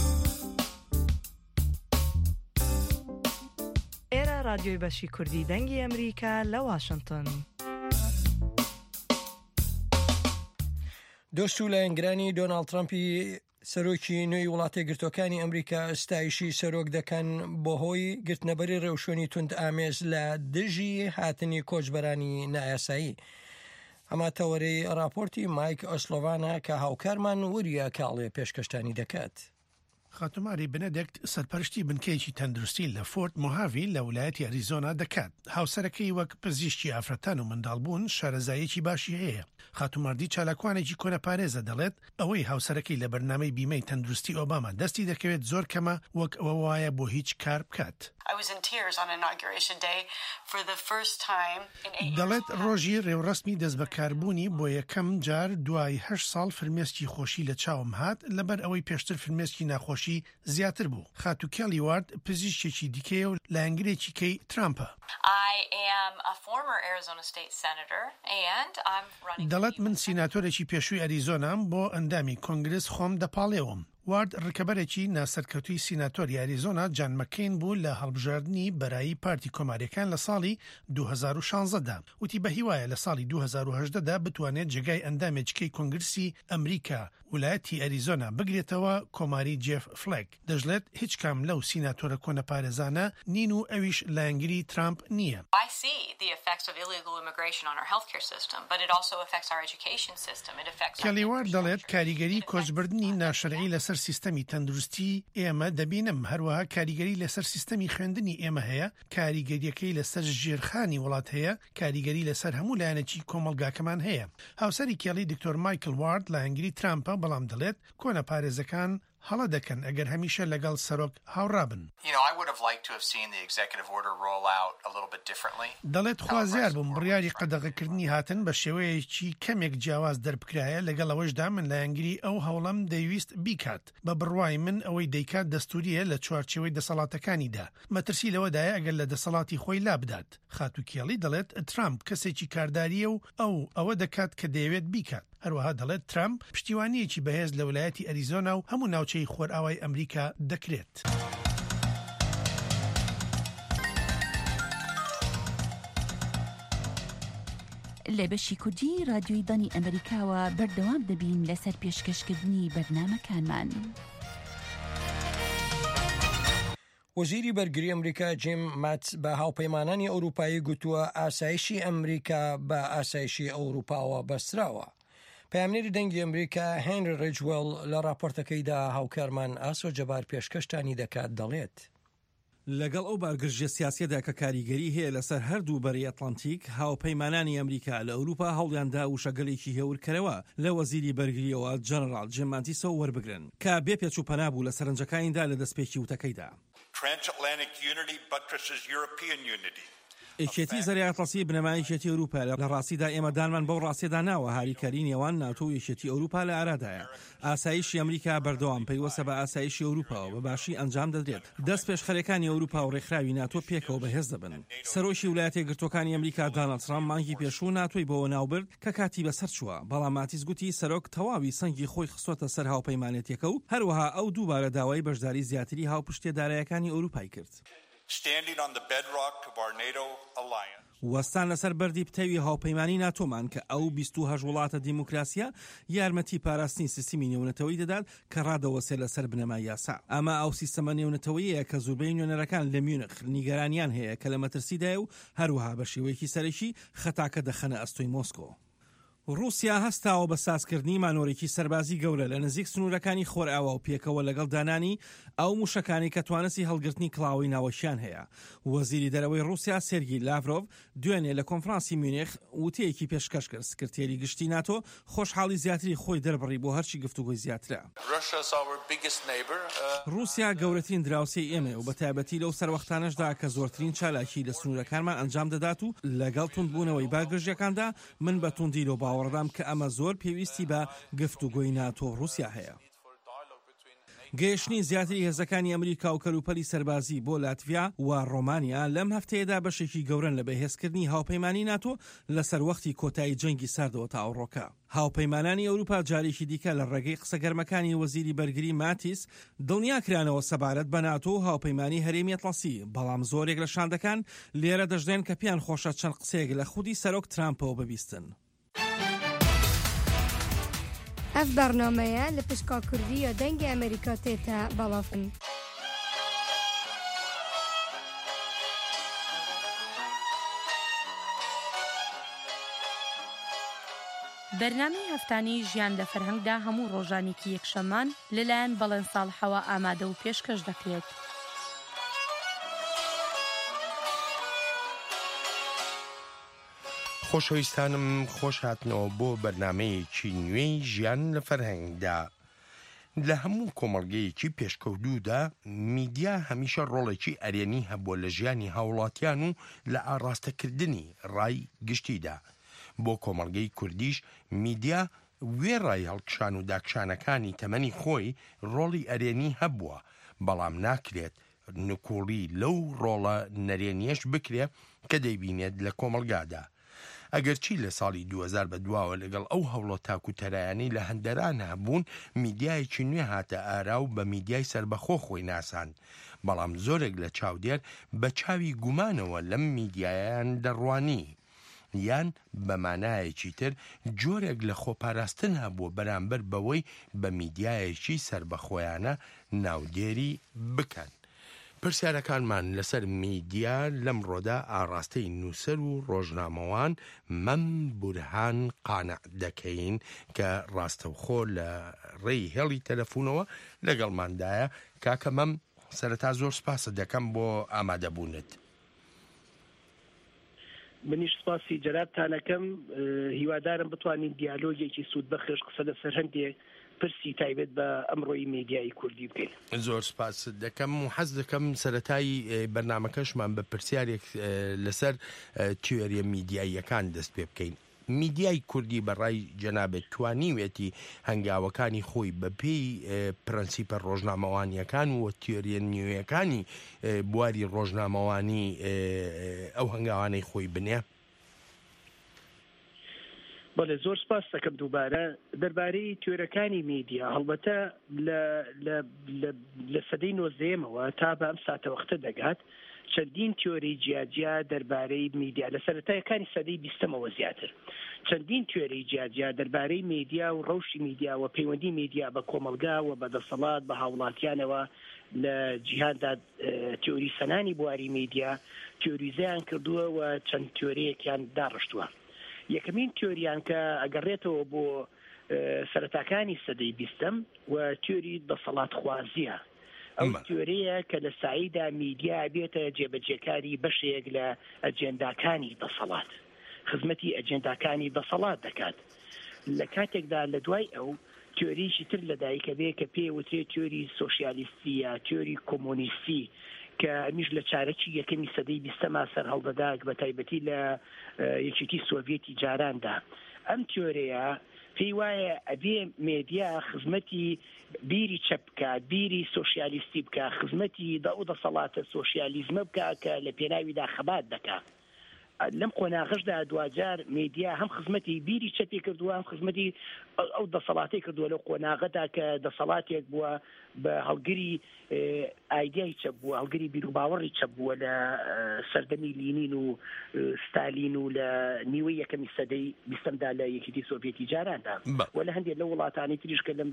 ایرا رادیوی بشی کردی دنگ امریکا لواشنطن. دۆست و لایەنگرانی دۆناڵد ترامپی سەرۆکی نوێی وڵاتە گرتوەکانی ئەمریکا ئستایشی سەرۆک دەکەن بۆ هۆی گرتنەبەری ڕێوشێنی توند ئامێز لە دژی هاتنی کۆچبەرانی نایاسایی. ئەمە تەوەرەی راپۆرتی مایک ئۆسلۆڤانە کە هاوکارمان وریە کاڵێ پێشکەشتانی دەکات. خاتوماری بنەدەکت سەرپەرشتی بنکەیەکی تەندروستی لە فۆرت موهاڤی لە ویلایەتی ئەریزۆنا دەکات. هاوسەرەکەی وەک پزیشکی ئافرەتان و منداڵبوون شارەزایەکی باشی هەیە. خاتوماردی چالاکوانێکی کۆنەپارێزە دەڵێت ئەوەی هاوسەرەکەی لە بەرنامەی بیمەی تەندروستی ئۆباما دەستی دەکەوێت زۆر کەمە وەک ئەوە وایە بۆ هیچ کار بکات. دەڵێت ڕۆژی ڕێوڕسمی دەست بەکاربوونی بۆ یەکەم جار دوای هەشت ساڵ فرمێسکی خۆشی لە چاوم هات لەبەر ئەوەی پێشتر فرمێسکی ناخۆشی زیاتر بوو. خاتو کێلی وارد پزیشکێکی دیکەیە و لایەنگرێکی کەی ترامپە. دەڵێت من سیناتۆرێکی پێشووی ئەریزۆنام بۆ ئەندامی کۆنگرس خۆم دەپاڵێوم. وارد ڕکەبەرێکی ناسەرکەوتوی سیناتۆری ئەریزۆنا جان مەکەین بوو لە هەڵبژاردننی بەرایی پارتی کۆماریەکان لە ساڵی دوو هەزار و شانزەدا وتی بە هیوایە لە ساڵی دوو هەزار و هەژدەدا بتوانێت جێگای ئەندامێکەکەی کۆنگرسی ئەمریکا ویلایەتی ئەریزۆنا بگرێتەوە کۆماری جێف فلێک. دەژڵێت هیچ کام لەو سیناتۆرە کۆنەپارێزانە نین و ئەویش لایەنگری ترامپ نییە. کەلیوار دەڵێت کاریگەری کۆچبردننی ناشرعی لەسەر سیستەمی تەندروستی ئێمە دەبینم، هەروەها کاریگەری لەسەر سیستەمی خوێندنی ئێمە هەیە، کاریگەریەکەی لەسەر ژێرخانی وڵات هەیە، کاریگەری لەسەر هەموو لایەنێکی کۆمەڵگاکەمان هەیە. هاوسەری کێڵی دکتۆر مایکل وارد لایەنگری ترامپە، بەڵام دەڵێت کۆنە پارێزەکان هەڵە دەکەن ئەگەر هەمیشە لەگەڵ سەرۆک هاوڕابن. دەڵێت خوازیار بووم بڕیاری قەدەغەکردنی هاتن بە شێوەیەکی کەمێک جیاواز دەربکرایە، لەگەڵ ئەوەشدا من لایەنگری ئەو هەوڵەم دەویست بیکات. بە بڕوای من ئەوەی دەیکات دەستوریە لە چوارچێوەی دەسەڵاتەکانیدا. مەترسی لەوەدایە ئەگەر لە دەسەڵاتی خۆی لابدات. خاتوکێڵی دەڵێت ترامپ کەسێکی کارداریە و ئەو ئەوە دەکات کە دەیەوێت بیکات. هەروەها دەڵێت ترامپ پشتیوانیەکی بەهێز لە ویلایەتی ئەریزۆنا و هەموو ناوچەی خۆرئاوای ئەمریکا دەکرێت. لە بەشی کوردی رادیۆی دانی ئەمریکاوە بەردەوام دەبین لەسەر پێشکەشکردنی بەرنامەکانمان. وەزیری بەرگری ئەمریکا جیم ماتس بە هاوپەیمانانی ئەوروپایی گوتووە ئاسایشی ئەمریکا بە ئاسایشی ئەوروپاوە بەستراوە. پەیامنێری دەنگی ئەمریکا هێنری ڕێجوێڵ لە راپۆرتەکەیدا هاوکارمان ئاسۆ جەبار پێشکەشتانی دەکات دەڵێت. لەگەڵ ئەو بارگرژە سیاسیەدا کە کاریگەری هەیە لەسەر هەردوو بەری ئەتلانتیک، هاوپەیمانانی ئەمریکا لە ئەوروپا هەوڵیاندا وشەگەڵێکی هێورکەرەوە لە وەزیری بەرگریەوە جەنەڕاڵ جیم ماتیسە وەربگرن کە بێ پێچ و پەنا بوو لە سەرنجەکانیدا لە دەستپێکی وتەکەیدا. ئێکێتی زەریای ئەتڵەسی بنەمایەکێتی ئەوروپا لە ڕاستیدا ئێمەدانمان بەو ڕاستیدا ناوە هاریکاری نێوان ناتۆ و یەکێتی ئەوروپا لە ئارادایە. ئاسایشی ئەمریکا بەردەوام پەیوەستە بە ئاسایشی ئەوروپاوە بە باشی ئەنجام دەدرێت. دەست پێشخەرەکانی ئەوروپا و ڕێکخراوی ناتۆ پێکەوە بەهێز دەبن. سەرۆکی ویلایەتە یەکگرتووەکانی ئەمریکا دۆناڵد ترامپ مانگی پێشوو ناتۆی بەوە ناوبرد کە کاتی بەسەر چووە، بەڵام ماتیس گوتی سەرۆک تەواوی سەنگی خۆی خستۆتە سەر هاوپەیمانێتیەکە و هەروەها ئەو دووبارە داوای بەشداری زیاتری هاوپشتێدارایەکانی ئەوروپای کرد. وەستان لەسەر بەردی پتەوی هاوپەیمانی ناتۆمان کە ئەو بیست و هەشت وڵاتە دیموکراسیە یارمەتی پاراستنی سیستمی نێونەتەوەی دەدات کە ڕادەوەسێت لەسەر بنەمای یاسا. ئەمە ئەو سیستەمە نێونەتەوەیە کە زۆربەی نوێنەرەکان لە میونخ نیگەرانیان هەیە کە لە مەترسیدایە و هەروەها بە شێوەیەکی سەرەکی خەتاکە دەخەنە ئەستۆی مۆسکۆ. رووسیا هەستاوە بە سازکردنی مانۆرێکی سەربازی گەورە لە نزیک سنوورەکانی خۆرئاوا و پێکەوە لەگەڵ دانانی ئەو موشەکانی کە توانستی هەڵگرتنی کڵاوی ناوەشیان هەیە. وەزیری دەرەوەی رووسیا سێرگی لاڤرۆڤ دوێنێ لە کۆنفرانسی میونخ وتەیەکی پێشکەش کرد سکرتێری گشتی ناتۆ خۆشحاڵی زیاتری خۆی دەربڕی بۆ هەرچی گفتوگۆی زیاترە. رووسیا گەورەترین دراوسەی ئێمە و بە تایبەتی لەو سەروەختانەشدا کە زۆرترین چالاکی لە سنوورەکانمان ئەنجام دەدات و لەگەڵ توندبوونەوەی باگرژیەکاندا من بە توندی لەو باوەڕدام کە ئەمە زۆر پێویستی بە گفتوگۆی ناتۆ رووسیا هەیە. گەیشتنی زیاتری هێزەکانی ئەمریکا و کەلوپەلی سەربازی بۆ لاتڤیا و ڕۆمانیا لەم هەفتەیەدا بەشێکی گەورن لە بەهێزکردنی هاوپەیمانی ناتۆ لەسەر وەختی کۆتایی جەنگی ساردەوە تا ئەوڕۆکە. هاوپەیمانانی ئەوروپا جارێکی دیکە لە ڕێگەی قسەگەرمەکانی وەزیری بەرگری ماتیس دڵنیاکرانەوە سەبارەت بە ناتۆ و هاوپەیمانی هەرێمی ئەتڵەسی، بەڵام زۆرێک لە شاندەکان لێرە دەژدێن کە پیان خۆشە چەند قسەیەک لە خودی سەرۆک ترامپەوە ببیستن. ئەف بەرنامەیە لە پشکا کوردیە دەنگی ئەمریکا تێتە بەڵافن. بەرنامەی هەفتانەی ژیان لە فەرهەنگدا هەموو ڕۆژانێکی یەکشەمان لەلایەن بەڵێن ساڵحەوە ئامادە و پێشکەش دەکرێت. خۆشەویستانم خۆش هاتنەوە بۆ بەرنامەیەکی نوێی ژیان لە فەرهەنگدا. لە هەموو کۆمەڵگەیەکی پێشکەوتوودا میدیا هەمیشە ڕۆڵێکی ئەرێنی هەبووە لە ژیانی هاوڵاتیان و لە ئاڕاستەکردنی ڕای گشتیدا. بۆ کۆمەڵگەی کوردیش میدیا وێڕای هەڵکشان و داکشانەکانی تەمەنی خۆی ڕۆڵی ئەرێنی هەبووە، بەڵام ناکرێت نکوڵی لەو ڕۆڵە نەرێنیەش بکرێ کە دەیبینێت لە کۆمەلگادا. ئەگەرچی لە ساڵی دوو هەزار بەدواوە لەگەڵ ئەو هەوڵە تاکوتەرایانی لە هەندەران هەبوون، میدیایەکی نوێ هاتە ئارا و بە میدیای سربەخۆ خۆی ناسان، بەڵام زۆرێک لە چاودێر بە چاوی گومانەوە لەم میدیایان دەڕوانی، یان بەمانایەکی تر جۆرێک لە خۆپاراستن هەبووە بەرامبەر بەوەی بە میدیایەکی سربەخۆیانە ناودێری بکەن. پرسیارەکانمان لەسەر میدیا لەمڕۆدا ئاڕاستەی نووسەر و ڕۆژنامەوان مەم بورهان قانع دەکەین کە ڕاستەوخۆ لە ڕێی هێڵی تەلەفۆنەوە لەگەڵماندایە. کاکە مەم سەرەتا زۆر سپاسە دەکەم بۆ ئامادەبوونت. منیش سپاسی جەنابتانەکەم، هیوادارم بتوانین دیالۆگێکی سوودبەخش قسە لەسەر هەندێک پرسی تایبەت بە ئەمڕۆی میدیای کوردی بکەین. زۆر سپاس دەکەم و حەز دەکەم سەرەتایی بەرنامەکەشمان بە پرسیارێک لەسەر تیۆریە میدیاییەکان دەست پێ بکەین. میدیای کوردی بەڕای جەنابێت توانیوێتی هەنگاوەکانی خۆی بەپێی پرەنسیپە ڕۆژنامەوانیەکان و تیۆریە نوێیەکانی بواری ڕۆژنامەوانی ئەو هەنگاوانەی خۆی بنێ؟ بەڵێ زۆر سپاس دەکەم دووبارە دەربارەی تیۆرەکانی میدیا. هەڵبەتە لە سەدەی نۆزدەیەمەوە تا بە ئەم ساتەوەختە دەگات چەندین تیۆری جیاجیا دەربارەی میدیا لە سەرەتایەکانی سەدەی بیستەمەوە زیاتر چەندین تیۆری جیاجیا دەربارەی میدیا و ڕەوشی میدیا و پەیوەندی میدیا بە کۆمەلگا و بە دەسەڵات بە هاوڵاتیانەوە لە جیهاندا تیۆری سەنانی بواری میدیا تیۆریزەیان کردووە و چەند تیۆریەکیان داڕشتووە. یەکەمین تیۆریان کە ئەگەڕێتەوە بۆ سەرەتاکانی سەدەی بیستەم و تیۆری دەسەڵات خوازیە. ئەو تیۆریە کە لە ساییدا میدیا بێتە جێبەجێکاری بەشێک لە ئەجێنداکانی دەسەڵات، خزمەتی ئەجێنداکانی دەسەڵات دەکات. لە کاتێکدا لە دوای ئەو تیۆریشی تر لەدایکە بێ کە پێ وترێت تیۆری سۆشیالیستی یا تیۆری کۆمۆنیستی کە ئەمیش لە چارەکی یەکەمی سەدەی بیستەما سەر هەڵدەدا بە تایبەتی لە یەکێتی سۆڤێتی جاراندا. ئەم تیۆرەیە پێی وایە ئەبێ میدیا خزمەتی بیری چەپ بکات، بیری سۆشیالیستی بکات، خزمەتی دە و دەسەڵاتە سۆشیالیزمە بکات کە لە پێناویدا خەبات دەکات. لەم قۆناغشدا دوجار میدیا هەم خزمەتی بیری چەپی کردووە، هەم خزمەتی ئەو دەسەڵاتی کردووە لە قۆناغەدا کە دەسەڵاتێک بووە بە هەڵگری ئایدیای چەپ بووە، هەڵگری بیر و باوەڕی چەپ بووە لە سەردەمی لینین و ستالین و لە نیوەی یەکەمی سەدەی بیستەمدا لە یەکێتی سۆڤێتی جاراندا و لە هەندێک لە وڵاتانی تریش کە لەم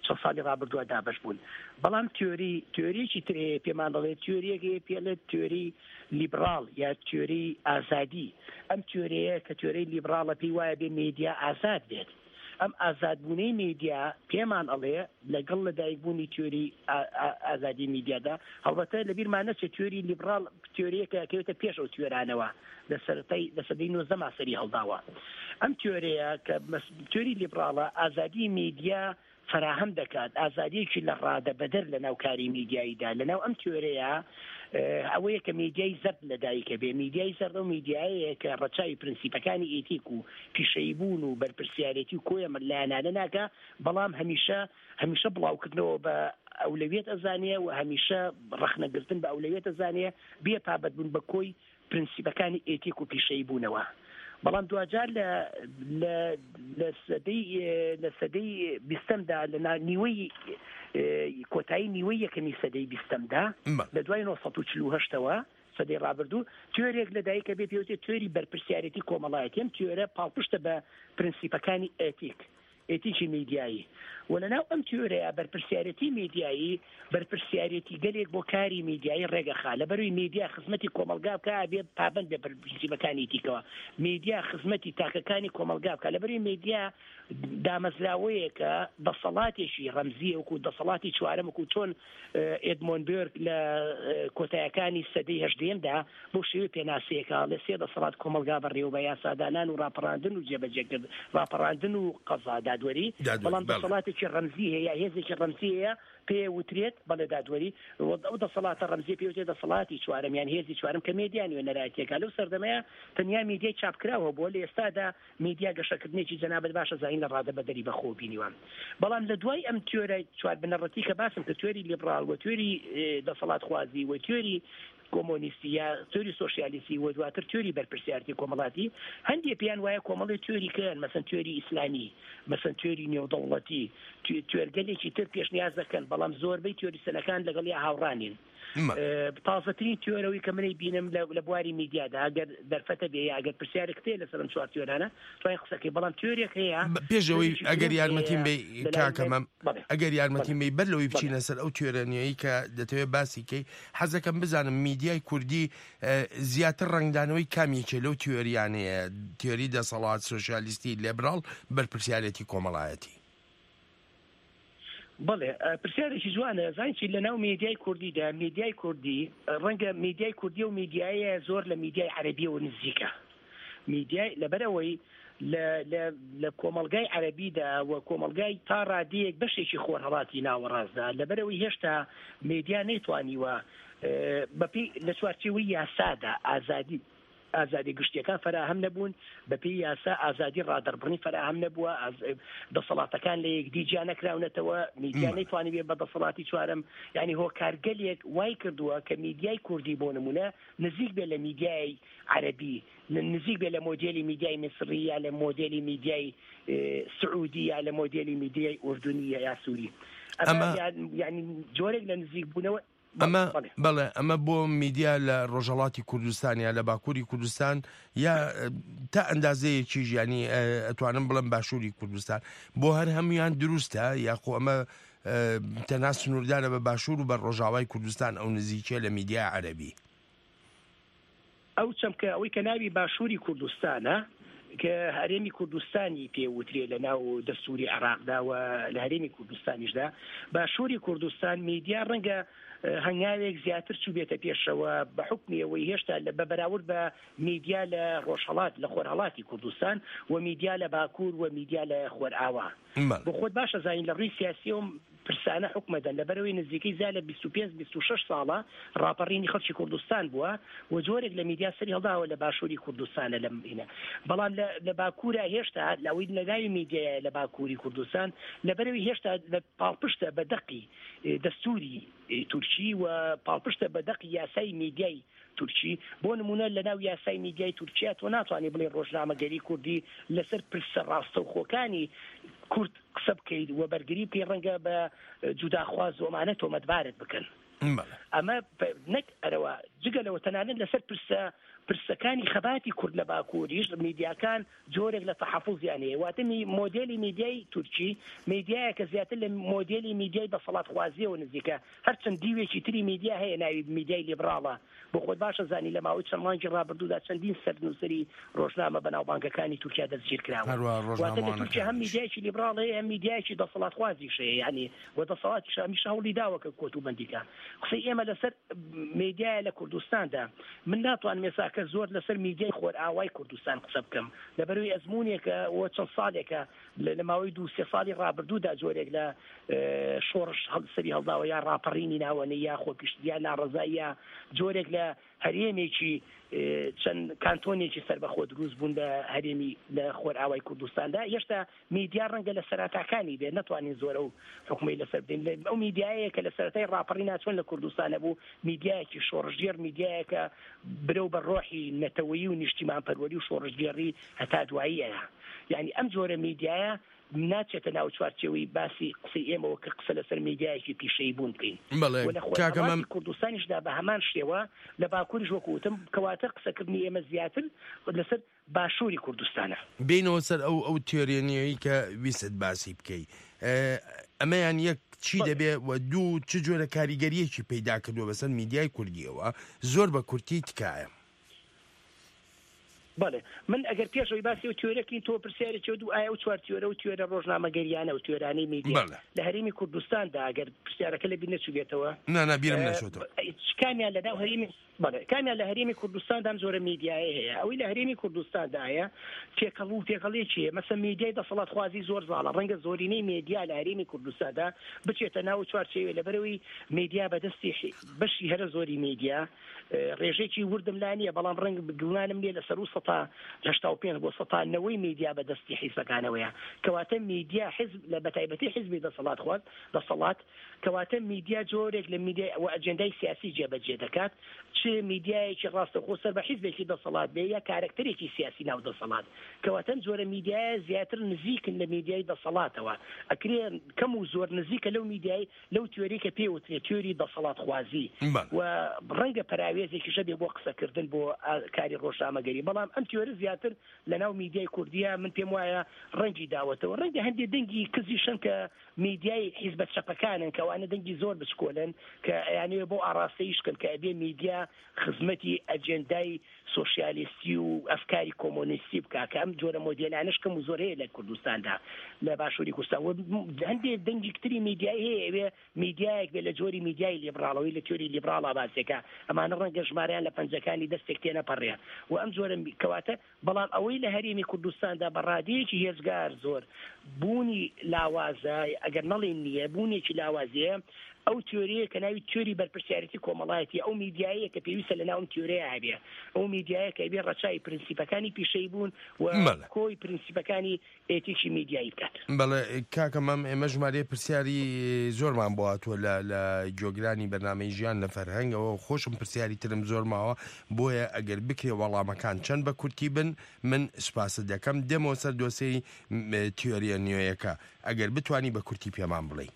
چەند ساڵی ڕابردووە دابش بوون بەڵام تیۆری تیۆریەکی ترێ پێمان دەڵێت تیۆریەکی پێڵێت تیۆری لیبراڵ یا تیۆری ئازادی ئەم تیۆرەیە کە تیۆرەی لیبراڵە پێی وایە بێ میدیا ئازاد بێت ئەم ئازادبوونەی میدیا پێمان ئەڵێ لەگەڵ لەدایکبوونی تیۆری ئازادی میدیادا هەڵبەتە لەبیرمان نەچێت تیۆری لیبراڵ تیۆریەکە کەوێتە پێش ئەو تیۆرانەوە لە سەرەتای لە سەدەی نۆزدەما سەری هەڵداوە ئەم تیۆرەیە کە تیۆری لیبراڵە ئازادی میدیا فراهم دەکات ئازادیەکی لە ڕادە بەدەر لە ناو کاری میدیاییدا لەناو ئەم تیۆرەیە ئەوەیە کە میدیای زەرد لەدایکە بێ میدیای زەرد و میدیایەیە کە ڕەچاوی پرینسیپەکانی ئێتیک و پیشەیبوون و بەرپرسیارەتی و کۆیە لایەنانە ناکە بەڵام هەمیشە هەمیشە بڵاوکردنەوە بە ئەولەویەت ئەزانێ و هەمیشە ڕەخنەگرتن بە ئەولەویەت ئەزانێ بێ پابەت بوون بە کۆی پرینسیپەکانی ئێتیک و پیشەیبوونەوە بەڵام دوجار لە سەدەی لە سەدەی بیستەمدا لە نیوەی کۆتایی نیوەی یەکەمی سەدەی بیستەمدا لە دوای نۆ سەد و چل و هەشتەوە سەدەی ڕابردوو تیۆرێک لەدایکە بێ پێوتێت تیۆری بەرپرسیارەتی کۆمەڵایەتی ئەم تیۆرە پاڵپشتە بە پرینسیپەکانی ئێتیک ئێتیکی میدیایی و لەناو ئەم تیۆرەیە بەرپرسیارەتی میدیایی بەرپرسیارەتی گەلێک بۆ کاری میدیایی ڕێگەخا لەبەروی میدیا خزمەتی کۆمەلگا بکە بێ پابەند بە پرینسیپەکانی ئێتیکەوە میدیا خزمەتی تاکەکانی کۆمەلگا بکە لەبەروی میدیا دامەزراوەیە کە دەسەڵاتێکی ڕەمزیە وەکو دەسەڵاتی چوارەم وەکو چۆن ئێدمۆنبرگ لە کۆتایەکانی سەدەی هەژدەیەمدا بۆ شێوەی پێناسەیەکە لە سێ دەسەڵات کۆمەلگا بەڕێوە بە یاسادانان و ڕاپەڕاندن و جێبەجێکرد ڕاپەڕاندن و قەزا دادوەری بەڵام دەسەڵاتێکی ڕەمزی هەیە هێزێکی ڕەمزی هەیە پێ وترێت بەڵێ دادوەری ئەو دەسەڵاتە ڕەمزی پێوتێت دەسەڵاتی چوارەم یان هێزی چوارەم کە میدیا نوێنەرایەتیەکە لەو سەردەمەیە تەنیا میدیای چاپکراوە بۆ لە ئێستادا میدیا گەشەکردنێکی جەنابەت باشە زاین لە ڕادە بەدەری بەخۆ بینیوان بەڵام لە دوای ئەم تیۆرە چوار بنەڕەتی کە باسم کە تیۆری لیبراڵ و تیۆری دەسەڵات خوازی و تیۆری کۆمۆنیستی یا تیۆری سۆشیالیستی و دواتر تیۆری بەرپرسیارەتی کۆمەڵاتی هەندێک پێیان وایە کۆمەڵی تیۆری کەن مەسەن تیۆری ئیسلامی مەسەن تیۆری نێودەوڵەتی تیۆرگەلێکی تر پێشنیاز دەکەن بەڵام زۆربەی تیۆریسەنەکان لەگەڵ یا هاوڕانین تازەترین تیۆرەوەی کە منەی بینم لە بواری میدیادا ئەگەر دەرفەتە بێ ئەگەر پرسیارێک تێ لەسەر ئەم چوار تیۆرانە توانین قسەکەی بەڵام تیۆرێک هەیە پێشەوەی ئەگەر یارمەتیم بێ کاکەمەم ئەگەر یارمەتیم بێ بەر لەوەی بچینە سەر ئەو تیۆرەنیایی کە دەتەوێت باسی کەی حەزەکەم بزانم میدیای کوردی زیاتر ڕنگدانەوەی کامیەکێ لەو تیۆریانەیە تیۆری دەسەڵات سۆشیالیستی لیبراڵ بەرپرسیارەتی کۆمەڵایەتی بەڵێ پرسیارێکی جوانە زانیی لە ناو میدیای کوردیدا میدیای کوردی ڕەنگە میدیای کوردی و میدیایە زۆر لە میدیای عەرەبی و نزیکە میدیای لەبەرەوەی لە کۆمەلگای عەرەبیدا و کۆمەلگای تا ڕادیەک بەشێکی خۆرهەڵاتی ناوەڕاستدا لەبەرەوەی هێشتا میدیا نەیتوانیوە بەپێی لە چوارچێوەی یاسادا ئازادی ئازادی گشتیەکان فراهم نەبوون بەپێی یاسا ئازادی ڕادەربڕنی فراهم نەبووە دەسەڵاتەکان لە یەکدی جیا نەکراونەتەوە میدیا نەیتوانی بێ بە دەسەڵاتی چوارەم یعنی هۆکارگەلێک وای کردووە کە میدیای کوردی بۆ نمونە نزیک بێ لە میدیای عەرەبی نزیک بێ لە مۆدێلی میدیای میسری یا لە مۆدێلی میدیای سعودی یا لە مۆدێلی میدیای ئوردونی یا سووری یعنی جۆرێک لە نزیک بوونەوە ئەمە بەڵێ ئەمە بۆ میدیا لە ڕۆژهەڵاتی کوردستان یا لە باکووری کوردستان یا تا ئەندازەیەکی ژیانی ئەتوانم بڵم باشووری کوردستان بۆ هەر هەمویان دروستە یاخۆ ئەمە تەنها سنووردارە بە باشوور و بە ڕۆژاوای کوردستان ئەو نزیکە لە میدیای عەرەبی ئەو چەمکە ئەوەی کە ناوی باشووری کوردستانە کە هەرێمی کوردستانی پێوترێ لە ناو دەستوری عێراقدا و لە هەرێمی کوردستانیشدا باشووری کوردستان میدیا ڕەنگە هەنگاوێک زیاتر چوو بێتە پێشەوە بە حکمیەوەی هێشتا بە بەراورد بە میدیا لە ڕۆژهەڵات لە خۆرهەڵاتی کوردستان و میدیا لە باکوور و میدیا لە خۆرئاوا بۆ خۆت باشە زانین لە ڕووی سیاسیەوە پرسانە حکومەدەن لەبەرەوەی نزیکەی زا لە بیست و پێنج بیست و شەش ساڵە ڕاپەڕینی خەڵکی کوردستان بووە و جۆرێک لە میدیا سەری هەڵداوە لە باشووری کوردستانە لەم ئینە بەڵام لە باکوورە هێشتا لەوەی لەداوی میدیایە لە باکووری کوردستان لەبەرەوەی هێشتا لە پاڵپشتە بە دەقی دەستوری تورکی و پاڵپشتە بە دەقی یاسای میدیای تورکی بۆ نمونە لە ناو یاسای میدیای تورکیا تۆ ناتوانێت بڵێ ڕۆژنامەگەری کوردی لەسەر پرسە ڕاستەوخۆکانی کورد قسە بکەیت و بەرگری پێ ڕەنگە بە جوداخواز و ئەمانە تۆمەتبارت بکەن ئەمە نەک ئەرەوە جگەلەوە تەنانەت لەسەر پرسە پرسەکانی خەباتی کورد لە باکووریش میدیاکان جۆرێک لە تەحەفوزیان هەیە واتە مۆدێلی میدیای تورکی میدیایە کە زیاتر لە مۆدێلی میدیای بەسەڵاتخوازیەوە نزیکە هەرچەند دیوێکی تری میدیا هەیە ناوی میدیای لیبراڵە بۆ خۆت باشە زانی لە ماوەی چەند مانگی ڕابردوودا چەندین سەرنووسری ڕۆژنامە بەناوبانگەکانی تورکیا دەستگیر کراوە واتە لە تورکیا هەم میدیایکی لیبراڵ هەیە هەم میدیایکی دەسەڵاتخوازیش هەیە یعنی وە دەسەڵاتیش هەمیشە هەوڵی داوە کە کۆتوبەندیکە قسەی ئێمە لەسەر میدیایە لە کوردستاندا من ناتوانم ێستا کە زۆر لەسەر میدیای خۆر ئاوای کوردستان قسە بکەم لەبەرەوەی ئەزمونێکە وە چەند ساڵێکە لە ماوەی دوو سێ ساڵی ڕابردوودا جۆرێک لە شۆڕش سەری هەڵداوە یا ڕاپەڕینی ناوەنە یا خۆپیشتیان ناڕەزایی یا جۆرێک لە هەرێمێکی چەند کانتۆنێکی سەربەخۆ دروست بوون لە هەرێمی لە خۆر ئاوای کوردستاندا هێشتا میدیا ڕەنگە لە سەراتاکانی بێ ناتوانین زۆرە و حکومەی لەسەر بدەین ئەو میدیایە کە لە سەرەتای ڕاپەڕی ناچوون لە کوردستانە بوو میدیایەکی شۆڕژگێر میدیایەکە برەو بە ڕۆحی نەتەوەیی و نیشتیمانپەروەری و شۆڕژگێڕی هەتا دواییەیە یعنی ئەم جۆرە میدیایە ناچێتە ناو چوارچێوەی باسی قسەی ئێمەوە کە قسە لەسەر میدیایەکی پیشەی بوون بکەین لە کوردستانیشدا بە هەمان شێوە لە باکووریش وەکوتم کەواتە قسەکردنی ئێمە زیاتر لەسەر باشووری کوردستانە بینەوە سەر ئەو ئەو تێرێنیەوەی کە ویست باسی بکەی ئەمەیان یەک چی دەبێ و دوو چ جۆرە کاریگەریەکی پەیدا کردووە بەسەر میدیای کوردیەوە زۆر بە کورتی تکایە بەڵێ من ئەگەر پێشەوەی باسی و تیۆرەکەین تۆ پرسیارێکی دوو ئایا و چوار تیۆرە و تیۆرە ڕۆژنامەگەریانە و تیۆرانەی میدیا لە هەرێمی کوردستاندا ئەگەر پرسیارەکە لە بیر نەچووبێتەوە نا بیرم نەچۆتەوە کامیان لەناو هەرێمی بەڵێ کامیان لە هەرێمی کوردستاندا ئەم زۆرە میدیایە هەیە ئەوەی لە هەرێمی کوردستاندایە تێکەڵ و تێکەڵێکیە مەسە میدیای دەسەڵاتخوازی زۆر زاڵە ڕەنگە زۆرینەی میدیا لە هەرێمی کوردستاندا بچێتە ناو چوارچێوێ لەبەرەوەی میدیا بەدەستی بەشی هەرە زۆری میدیا ڕێژێکی وردم لا نییە بەڵام ڕەنگ گوڵانم لێ لەسەر و سەتا هەشتا و پێنج بۆ سەتانەوەی میدیا بەدەستی حیزبەکانەوەیە کەواتە میدیا حزب لە بەتایبەتی حیزبی دەسەڵات خوارد دەسەڵات کەواتە میدیا جۆرێک لە میدیا و ئەجەندای سیاسی جێبەجێ دەکات چ میدیایەکی ڕاستەخۆ سەر بە حیزبێکی دەسەڵات بێ یا کارکتەرێکی سیاسی ناو دەسەڵات کەواتە جۆرە میدیایە زیاتر نزیکن لە میدیای دەسەڵاتەوە ئەکرێ کەم و زۆر نزیکە لەو میدیای لەو تیۆری کە پێوترێت تیۆری دەسەڵات خوازی و ڕەنگە پراوێزێکیشە بێ بۆ قسەکردن بۆ کاری ڕۆژنامەگەری بەڵام ئەم تیۆری زیاتر لەناو میدیای کوردیە من پێم وایە ڕەنگی داوەتەوە ڕەنگە هەندێک دەنگی کزیشن کە میدیای حیزبە چەپەکانن کەوانە دەنگی زۆر بچکۆلن کە یانوێ بۆ ئاراستەیشکن کە ئەبێ میدیا خزمەتی ئەجێندای سۆشیالیستی و ئەفکاری کۆمۆنیستی بکە کە ئەم جۆرە مۆدێلانش کەم و زۆر هەیە لە کوردستاندا لە باشووری کوردستان هەندێک دەنگی کتری میدیای هەیە ئەوێ میدیایەک بێ لە جۆری میدیای لیبراڵەوەی لە تیۆری لیبراڵە باسێکە ئەمانە ڕەنگە ژمارەیان لە پەنجەکانی دەستێک تێنەپەڕێ و ئەم جۆرە کەواتە بەڵام ئەوەی لە هەرێمی کوردستاندا بەڕادەیەکی هێزگار زۆر بوونی لاوازە ئەگەر نەڵێن نییە بوونێکی لاوازەیە ئەو تیۆریە کە ناوی تیۆری بەرپرسیارەتی کۆمەڵایەتی ئەو میدیایە کە پێویستە لە ناوم تیۆرەیە هەبێ ئەو میدیایە کە بێ ڕەچای پرینسیپەکانی پیشەی بوون و کۆی پرینسیپەکانی ئێتیکی میدیایی بکات بەڵێ کاکە مەم ئێمە ژمارەی پرسیاری زۆرمان بۆ هاتووە لە لە جۆگرانی بەرنامەی ژیان لە فەرهەنگەوە خۆشم پرسیاری ترم زۆر ماوە بۆیە ئەگەر بکرێ وەڵامەکان چەند بە کورتی بن من سپاس دەکەم دێمەوە سەر دۆسەی تیۆریە نوێیەکە ئەگەر بتوانی بە کورتی پێمان بڵێ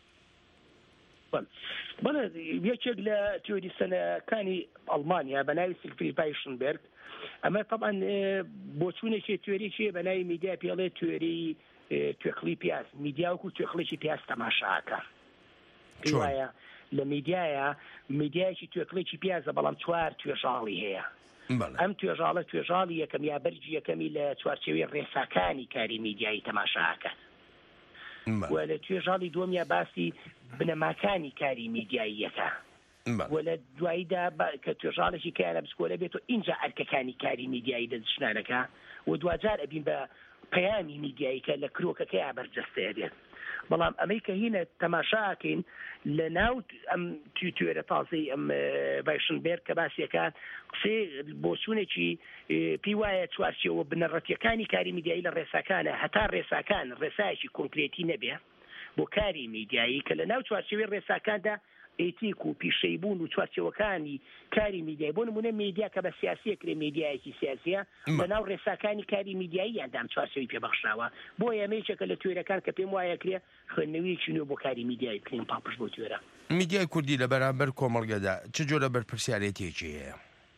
بەڵێ یەکێک لە تیۆری سەنەکانی ئەڵمانیا بە ناوی سیگفرید پایشنبرگ ئەمە طبعا بۆچوونێکی تیۆریی بە ناوی میدیا پێڵێ تیۆری توێقلی پیاز میدیاوەکو توێقڵێکی پیاز تەماشاکە پێی وایە لە میدیایە میدیایەکی توێقڵێکی پیازە بەڵام چوار توێژاڵی هەیە ئەم توێژاڵە توێژاڵی یەکەم یا بەرجی یەکەمی لە چوارچێوەی ڕێساکانی کاری میدیایی تەماشاکە و لە توێژاڵی دووەمیا باسی بنەماکانی کاری میدیاییەکە و لە دواییدا کە توێژاڵێکی کایانە بچکۆلە بێتەوە اینجا ئەرکەکانی کاری میدیایی دەستشنانەکە و دوجار ئەبین بە پەیامی میدیایی کە لە کرۆکەکەی بەرجەستەیە بێت بەڵام ئەمەی کە هینە تەماشاکەین لە ناو ئەم توێرە تازەی ئەم ڤایشنبێرگ کە باسیەکان قسێ بۆچوونێکی پێی وایە چوارچێوە بنەڕەتیەکانی کاری میدیایی لە ڕێساکانە هەتا ڕێساکان ڕێسایەکی کۆنکرێتی نەبێ بۆ کاری میدیایی کە لە ناو چوارچێوەی ڕێساکاندا ئێتیک و پیشەیبوون و چوارچێوەکانی کاری میدیایی بۆ نمونە میدیا کە بە سیاسیە کرێ میدیایەکی سیاسیە بەناو ڕێساکانی کاری میدیایی یاندام چوارچێوی پێبەخشراوە بۆ ئەمەیەکە لە توێرەکان کە پێم وایە کرێ خوێندنەوەیەکی نوێ بۆ کاری میدیایی بکرێن پاپش بۆ توێرە میدیای کوردی لە بەرامبەر کۆمەڵگەدا چ جۆرە بەرپرسیارەتێکی هەیە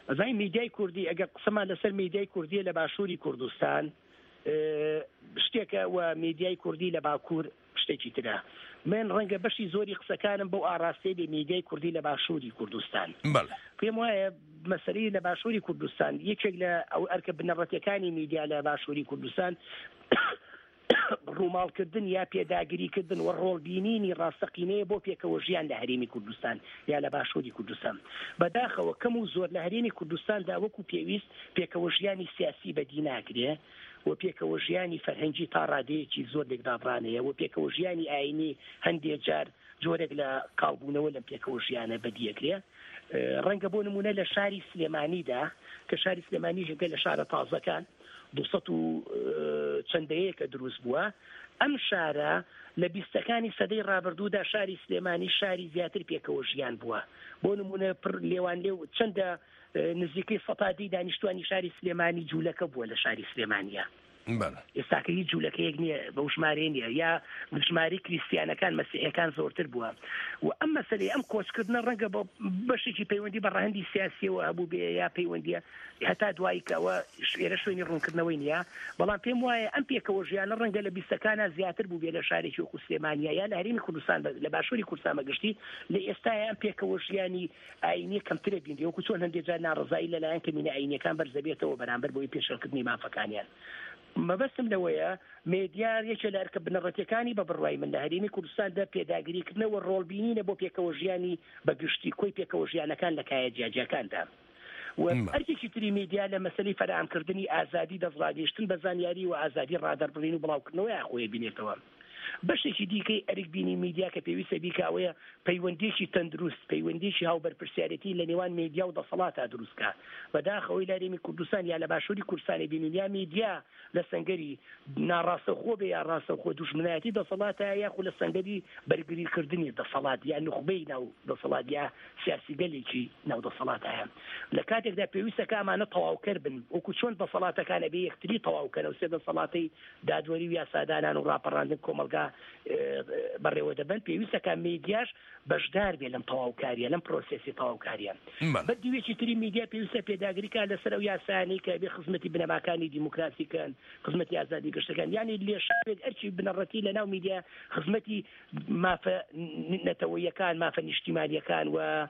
ئەزای میدیای کوردی ئەگەر قسەمان لەسەر میدیای کوردی لە باشووری کوردستان شتێکە و میدیای کوردی لە باکوور شتێکی ترە. من ڕەنگە بەشی زۆری قسەکانم بۆ ئاراستەی لە میدیای کوردی لە باشووری کوردستان. پێم وایە مەسەلەی لە باشووری کوردستان یەکێک لە ئەو ئەرکە بنەڕەتیەکانی میدیا لە باشووری کوردستان ڕووماڵکردن یا پێداگیریکردن و ڕۆڵبینینی ڕاستەقینەیە بۆ پێکەوە ژیان لە هەرێمی کوردستان یا لە باشووری کوردستان. بەداخەوە کەم و زۆر لە هەرێمی کوردستاندا وەکو پێویست پێکەوە ژیانی سیاسی بەدی ناکرێ و پێکەوە ژیانی فەرهەنگی تا ڕادەیەکی زۆر لێکدابڕانەیە و پێکەوە ژیانی ئاینی هەندێک جار جۆرێک لە کاڵبوونەوە لەم پێکەوە ژیانە بەدیەکرێ. ڕەنگە بۆ نمونە لە شاری سلێمانیدا کە شاری سلێمانی ژەکە لە شارە تازەکان دووسەد و چەندەیە کە دروست بووە، ئەم شارە لە بیستەکانی سەدەی ڕابردوودا شاری سلێمانی شاری زیاتر پێکەوە ژیان بووە. بۆ نمونە پڕ لێوان لێو چەندە نزیکەی سەتادی دانیشتوانی شاری سلێمانی جوولەکە بووە لە شاری سلێمانیە. ئێستاکە هیچ جوولەکەیەک نییە بە ژمارە نییە یا ژماری کریسیانەکان مەسیحەکان زۆرتر بووە و ئەم مەسەلەی ئەم کۆچکردنە ڕەنگە بە بەشێکی پەیوەندی بە ڕەهەندی سیاسیەوە هەبوو بێ یا پەیوەندیە هەتا دوایی کەوە ئێرە شوێنی ڕوونکردنەوەی نییە. بەڵام پێم وایە ئەم پێکەوە ژیانە ڕەنگە لە بیستەکانە زیاتر بوو بێ لە شارێکی وەکو سلێمانیا یا لە هەرێمی کوردستان لە باشووری کوردستان بەگشتی لە ئێستاە ئەم پێکەوە ژیانی ئاینی کەمترە بین وەکو چۆن هەندێک جار ناڕزایی لەلایەن کەمینە ئاینیەکان بەرزەبێتەوە بەرامبەر بۆی پێشەڵکردنی مافەکانیان. مەبەستم لەوەیە میدیا یەکێ لە ئەرکە بنەڕەتیەکانی بە بڕوای من لە هەرێمی کوردستاندا پێداگیریکردنەوە ڕۆڵبینینە بۆ پێکەوە ژیانی بەگشتی کۆی پێکەوە ژیانەکان لە کایە جیاجیەکاندا. و هەرکێکی تری میدیا لە مەسەلەی فەرهەمکردنی ئازادی دەسڵاتگەیشتن بە زانیاری و ئازادی ڕادەربڕین و بڵاوکردنەوەی ئاخۆیە بینێتەوە. بەشێکی دیکەی ئەرکبینی میدیا کە پێویستە بیکاوەیە پەیوەندیشی تەندروست پەیوەندیشی هاوبەرپرسیارەتی لە نێوان میدیا و دەسەڵاتە دروستکە. بەداخەوەی لە هەرێمی کوردستان یا لە باشووری کوردستانی بینین یا میدیا لە سەنگەری ناڕاستەخۆ بێ یا ڕاستەخۆ دوژمنایەتی دەسەڵاتە یاخو لە سەنگەری بەرگریکردنی دەسەڵات یا نخبەی ناو دەسەڵات یا سیاسی گەلێکی ناو دەسەڵاتایە. لە کاتێکدا پێویستە کە ئەمانە تەواوکەر بن وەکو چۆن دەسەڵاتەکانە بێ یەکتری تەواوکەن و سێ دەسەڵاتی دادوەری و یاسادانان و ڕاپەڕاندن کۆمەلگا بەڕێوە دەبن پێویستەکە میدیاش بەشدار بێ لەم تەواوکاریە لەم پرۆسێسی تەواوکاریە. بە دوێکی تری میدیا پێویستە پێداگریکە لەسەر ئەو یاسانی کە بێ خزمەتی بنەماکانی دیموکراسیکەن خزمەتی ئازادی گەشتەکان یعنی لێشارێک ئەرچی بنەڕەتی لە ناو میدیا خزمەتی مافە نەتەوەیەکان مافە نیشتیمانیەکان و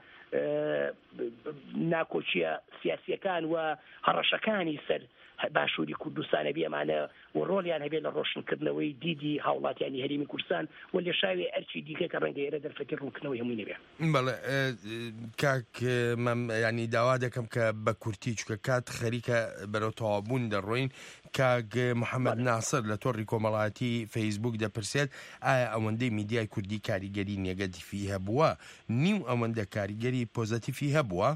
ناکۆچیە سیاسیەکان و هەڕەشەکانی سەر باشووری کوردستانە بێمانە و ڕۆڵیان هەبێت لە ڕۆشنکردنەوەی دیدی هاوڵاتیانی هەرێمی کوردستان و لە شاوێ ئەرچی دیکە کە ڕەنگە ئێرە دەرفەتی ڕوونکردنەوەی هەمووی نەبێ. بەڵێ کاک ینی داوا دەکەم کە بە کورتی چکە کات خەریکە بەرەو تەوابوون دەڕۆین. کاک محەممەد ناسر لە تۆڕی کۆمەڵاتی فەیسبوک دەپرسێت ئایا ئەوەندەی میدیای کوردی کاریگەری نێگەتیفی هەبووە نیو ئەوەندە کاریگەری پۆزەتیفی هەبووە؟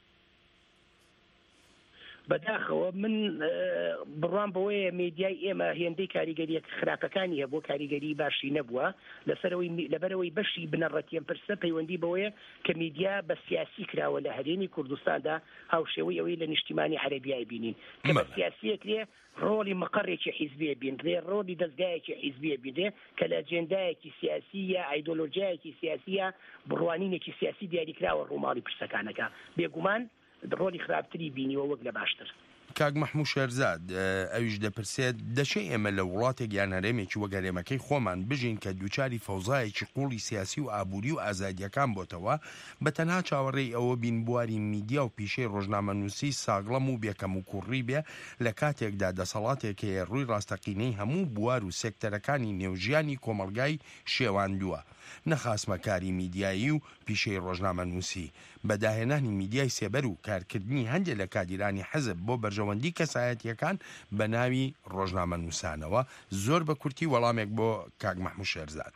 بەداخەوە من بڕوان بەوەیە میدیای ئێمە هێندەی کاریگەریە خراپەکانی هەبوو کاریگەری باشی نەبووە لەسەرەوەی لەبەرەوەی بەشی بنەڕەتیان پرسە پەیوەندی بەوەیە کە میدیا بە سیاسی کراوە لە هەرێمی کوردستاندا هاوشێوەی ئەوەی لە نیشتیمانی عەرەبیای بینین کە بە سیاسیەکرێ ڕۆڵی مەقڕێکی حیزبیە بینرێ ڕۆڵی دەستگایەکی حیزبیە بینێ کە لە ئەجێندایەکی سیاسی یا ئایدۆلۆژیایەکی سیاسیە بڕوانینێکی سیاسی دیاریکراوە ڕووماڵی پرسەکانەکە بێگومان ڕۆلی خراپتری بینیوە وەک لە باشتر. کاک مەحموود شێرزاد ئەویش دەپرسێت دەچێت ئێمە لە وڵاتێک یان هەرێمێکی وەگەرێمەکەی خۆمان بژین کە دووچاری فەوزایەکی قوڵی سیاسی و ئابووری و ئازادیەکان بۆتەوە بە تەنها چاوەڕێی ئەوە بین بواری میدیا و پیشەی ڕۆژنامەنووسی ساغڵەم و بێکەم و کوڕی بێ لە کاتێکدا دەسەڵاتێک هەیە ڕووی ڕاستەقینەی هەموو بوار و سێکتەرەکانی نێوژیانی کۆمەلگای شێواندووە نەخاسمەکاری میدیایی و پیشەی ڕۆژنامەنووسی بەداهێنانی میدیای سێبەر و کارکردنی هەندێک لە کادیرانی حەزب بۆ بەرژەوەندی کەسایەتیەکان بە ناوی ڕۆژنامەنووسانەوە زۆر بە کورتی وەڵامێک بۆ کاک مەحموود شێرزاد.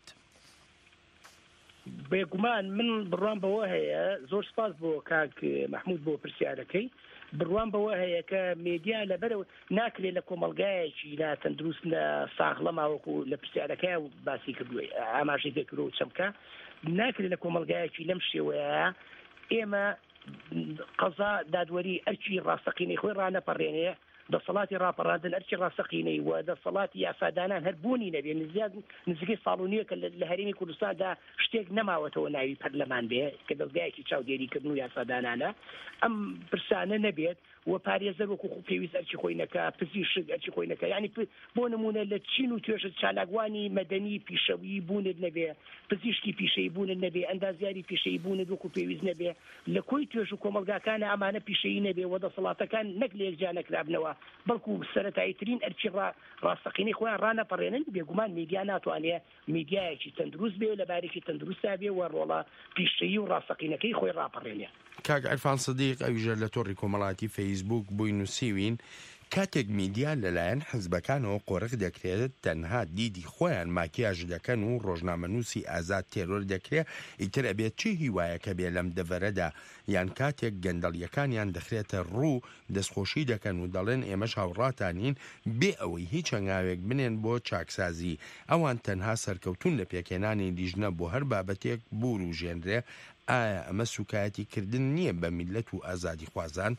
بێگومان من بڕوان بەوە هەیە زۆر سپاس بۆ کاک مەحموود بۆ پرسیارەکەی بڕوان بەوە هەیە کە میدیا لەبەرەوە ناکرێت لە کۆمەلگایەکی لا تەندروست لە ساغڵە ماوەکو لە پرسیارەکەی باسی کردووە ئاماژەی پێکردەوە چەمکە ناکرێت لە کۆمەلگایەکی لەم شێوەیە ئێمە قەزا دادوەری ئەرچی ڕاستەقینەی خۆی ڕانەپەڕێنێ دەسەڵاتی ڕاپەڕاندن ئەرچی ڕاستەقینەی و دەسەڵاتی یاسادانان هەر بوونی نەبێ نزیاد نزیکەی ساڵونیە کە لە هەرێمی کوردستاندا شتێک نەماوەتەوە ناوی پەرلەمان بێ کە دەستگایەکی چاودێریکردن و یاسادانانە ئەم پرسانە نەبێت و پارێزەر وەکو پێویست ئەرچی خۆی نەکا پزیشک ئەرچی خۆی نەکا یعنی بۆ نمونە لە چین و توێژە چالاکوانی مەدەنی پیشەوی بوونت نەبێ پزیشکی پیشەی بوونت نەبێ ئەندازیاری پیشەی بوونت وەکو پێویست نەبێ لە کۆی توێژ و کۆمەلگاکانە ئەمانە پیشەی نەبێ و دەسەڵاتەکان نەک لە یەکجا نەکرابنەوە بەڵکو سەرەتاییترین ئەرچی ڕاستەقینەی خۆیان ڕانەپەڕێنن بێگومان میدیا ناتوانێت میدیایەکی تەندروست بێ و لەبارێکی تەندروستە بێ و ڕۆڵە پیشەیی و ڕاستەقینەکەی خۆی ڕاپەڕێنێ. کاک ئەرفان سەدیق ئەویژە لە تۆڕی کۆمەڵاتی فەیسبوک بووین و سیوین کاتێک میدیا لەلایەن حزبەکانەوە قۆڕق دەکرێت تەنها دیدی خۆیان ماکیاژ دەکەن و ڕۆژنامەنووسی ئازاد تێرۆر دەکرێت ئیتر ئەبێت چی هیوایەکە بێ لەم دەڤەرەدا یان کاتێک گەندەڵیەکانیان دەخرێتە ڕوو دەستخۆشی دەکەن و دەڵێن ئێمەش هاوڕاتانین بێ ئەوەی هیچ هەنگاوێک بنێن بۆ چاکسازی ئەوان تەنها سەرکەوتون لە پێکێنانی لیژنە بۆ هەر بابەتێک بور و ژێنرێ ئایا ئەمە سوکایەتی کردن نییە بە میلەت و ئازادی خوازان؟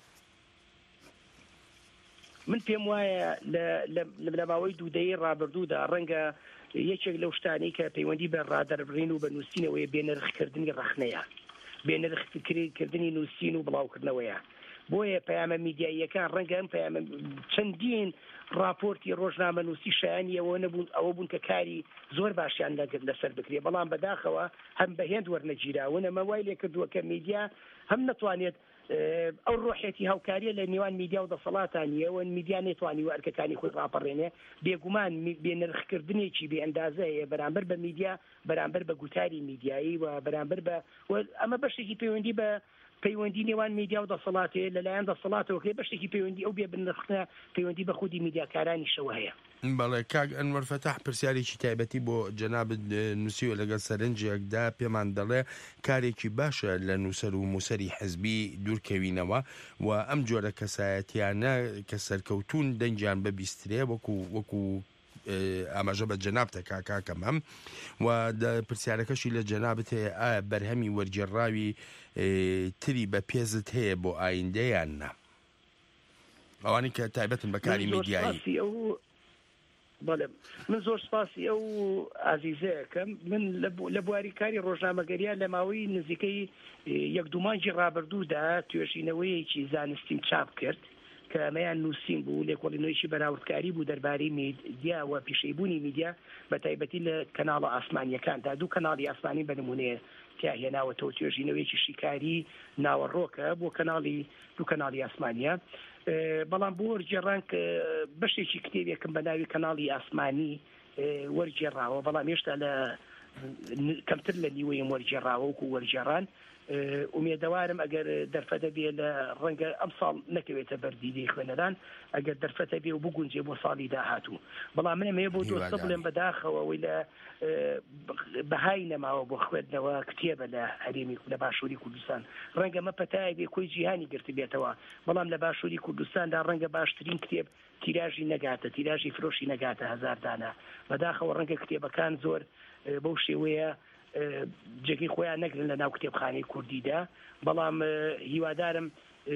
من پێم وایە لە ماوەی دوودەی ڕابردوودا ڕەنگە یەکێک لەو شتانی کە پەیوەندی بە ڕادەربڕین و بە نووسینەوەی بێنرخکردنی ڕەخنەیە بێنرخکردنی نووسین و بڵاوکردنەوەیە بۆیە پەیامە میدیاییەکان ڕەنگە ئەم پەیامە چەندین راپۆرتی ڕۆژنامە نووسی شایانی ئەوە نەبوون ئەوە بوون کە کاری زۆر باشیان لەسەر بکرێ بەڵام بەداخەوە هەم بەهێند وەرنەگیراون ئەمە وای لێ کردووە کە میدیا هەم نەتوانێت ئەو ڕۆحێتی هاوکاریە لە نێوان میدیا و دەسەڵاتانیەوە میدیا نێتوانی و ئەرکەکانی خۆی ڕاپەڕێنێ بێگومان بێنرخکردنێکی بێ ئەندازەیە بەرامبەر بە میدیا بەرامبەر بە گوتاری میدیایی و بەرامبەر بە ئەمە بەشێکی پەیوەندی بە پەیوەندی نێوان میدیا و دەسەڵاتێ لەلایەن دەسەڵاتەوە کە بەشێکی پەیوەندی ئەو بێ بنرخنە پەیوەندی بە خودی میدیاکارانی شەوە هەیە. بەڵێ کاک ئەنوەر فەتاح پرسیارێکی تایبەتی بۆ جەنابت نووسیوە لەگەڵ سەرنجێکدا پێمان دەڵێ کارێکی باشە لە نووسەر و مووسەری حزبی دوورکەوینەوە و ئەم جۆرە کەسایەتیانە کە سەرکەوتون دەنجیان ببیسترێ وەکو وەکو ئاماژە بە جەنابتە کاکاکەم هەم و پرسیارەکەشی لە جەنابەت هەیە ئایا بەرهەمی وەرگێڕاوی تری بە پێزت هەیە بۆ ئایندەیان نا ئەوانی کە تایبەتن بەکاری میدیایی. بەڵێ من زۆر سپاسی ئەو ئازیزەیەکەم من لە بواری کاری ڕۆژنامەگەریان لە ماوەی نزیکەی یەک دوو مانگی ڕابردوودا توێژینەوەیەکی زانستیم چاپ کرد کە ئەمەیان نووسین بوو لێکۆڵینەوەیکی بەراوردکاری بوو دەربارەی میدیا و پیشەیبوونی میدیا بە تایبەتی لە کەناڵە ئاسمانیەکاندا دوو کەناڵی ئاسمانی بە نمونەیە تیا هێناوەتەوە توێژینەوەیکی شیکاری ناوەڕۆکە بۆ کەناڵی دوو کەناڵی ئاسمانیە بەڵام بۆ وەرگێڕان بەشێکی کتێبێکم بە ناوی کەناڵی ئاسمانی وەرگێڕاوە بەڵام هێشتا لە کەمتر لە نیوەی وەرگێڕاوە وەکو وەرگێڕان ئومێدەوارم ئەگەر دەرفەتە بێ لە ڕەنگە ئەم ساڵ نەکەوێتە بەردیدەی خوێنەران ئەگەر دەرفەتە بێ و بگونجێ بۆ ساڵی داهاتوو بەڵام منەمەیە بۆ دۆستە بڵێن بەداخەوەەوەی لە بەهای نەماوە بۆ خوێندنەوە کتێبە لە هەرێمی لە باشووری کوردستان ڕەنگە مە پەتای بێ کۆی جیهانی گرت بێتەوە بەڵام لە باشووری کوردستاندا ڕەنگە باشترین کتێب تیراژی نەگاتە تیراژی فرۆشی نەگاتە هەزار دانە بەداخەوە ڕەنگە کتێبەکان زۆر بەو شێوەیە جێگەی خۆیان نەگرن لە ناو کتێبخانەی کوردیدا بەڵام هیوادارم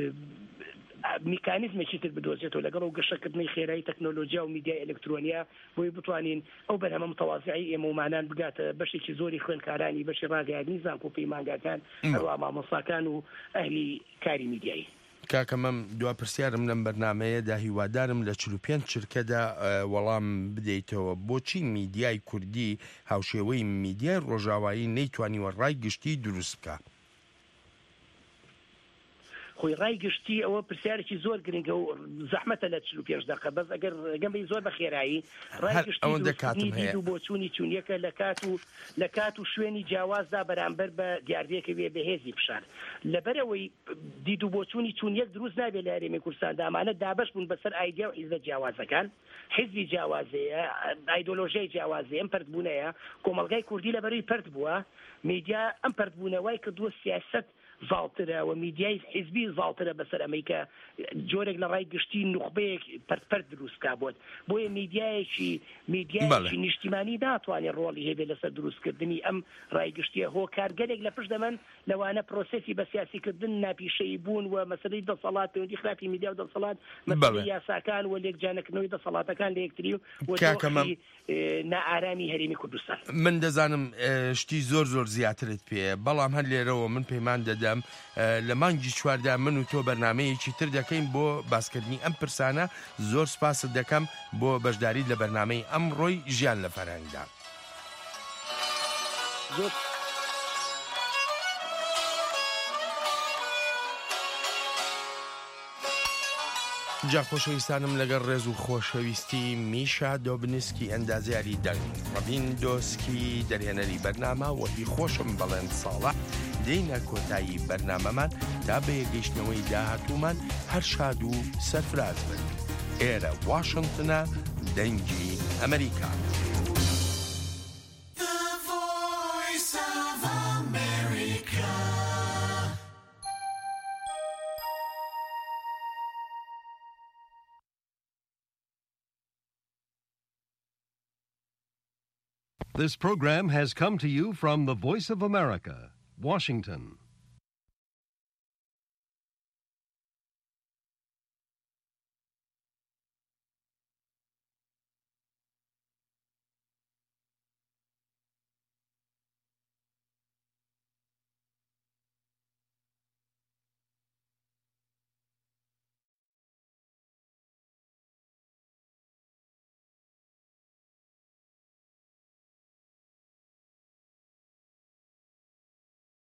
میکانیزمێکی تر بدۆزێتەوە لەگەڵ و گەشەکردنی خێرایی تەکنۆلۆژیا و میدیای ئەلکترۆنیا بۆی بتوانین ئەو بەرهەمە متەوازیعی ئێمە ومانان بگاتە بەشێکی زۆری خوێندکارانی بەشی ڕاگەیاندنی زانکۆ پەیمانگاکان هەروە مامۆستاکان و ئەهلی کاری میدیایی. کاکەمەم دوا پرسیارم لەم بەرنمەیەدا هیوادارم لە چل و پێنج چرکەدا وەڵام بدەیتەوە بۆچی میدیای کوردی هاوشێوەی میدیای ڕۆژاوایی نەیتوانیوە ڕای گشتی دروست بکە. خۆی ڕای گشتی ئەوە پرسیارێکی زۆر گرنگە و زەحمەتە لە چل و پێنج دقە بەس ئەگەر گەمبی زۆر بە خێرایی ڕای گشتی و بۆچوونی چونیەکە لە کات و لە کات و شوێنی جیاوازدا بەرامبەر بە دیاردەیەکە وێ بەهێزی فشار لەبەرەوەی دید و بۆچوونی چونیەک دروست نابێت لە هەرێمی کوردستاندا ئەمانە دابەش بوون بەسەر ئایدیا و حیزبە جیاوازەکان حیزبی جیاوازەیە ئایدۆلۆژیای جیاوازەیە ئەم پەردبوونەیە کۆمەڵگای کوردی لەبەرەوەی پەرد بووە میدیا ئەم پەردبوونەوەی کردووە سیاسەت زاڵترە و میدیای حیزبی زۆری زاڵترە بەسەر ئەمریکا جۆرێک لە ڕای گشتی نوخبەیەک پەرپەر دروستکا بۆت بۆیە میدیایەکی میدیایەکی نیشتیمانی ناتوانێت ڕۆڵی هەبێت لەسەر دروستکردنی ئەم ڕای گشتیە هۆکارگەرێک لە پشت دەمەن لەوانە پرۆسێسی بە سیاسیکردن ناپیشەی بوون و مەسەلەی دەسەڵات پەیوەندی خراپی میدیا و دەسەڵات مەسەلەی یاساکان و لێکجانەکردنەوەی دەسەڵاتەکان لە یەکتری و دۆخی نائارامی هەرێمی کوردستان. من دەزانم شتی زۆر زۆر زیاترت پێ بەڵام هەر لێرەوە من پەیمان دەدەم لە مانگی چواردا من و تۆ بەرنامەیەکی تر دەکەین بۆ باسکردنی ئەم پرسانە زۆر سپاست دەکەم بۆ بەشداریت لە بەرنامەی ئەمڕۆی ژیان لە فەرهەنگدا. جا خۆشەویستانم لەگەڵ ڕێز و خۆشەویستی میشا دۆبنسکی ئەندازیاری دەنگ ڕەبین دۆسکی دەرهێنەری بەرنامە وەهی خۆشم بەڵێن ساڵە دێینە کۆتایی بەرنامەمان تا بە یەگەیشتنەوەی داهاتوومان هەر شاد و سەرفراز بن. ئێرە واشنگتنە دەنگی ئەمریکا. This program has come to you from the Voice of America, Washington.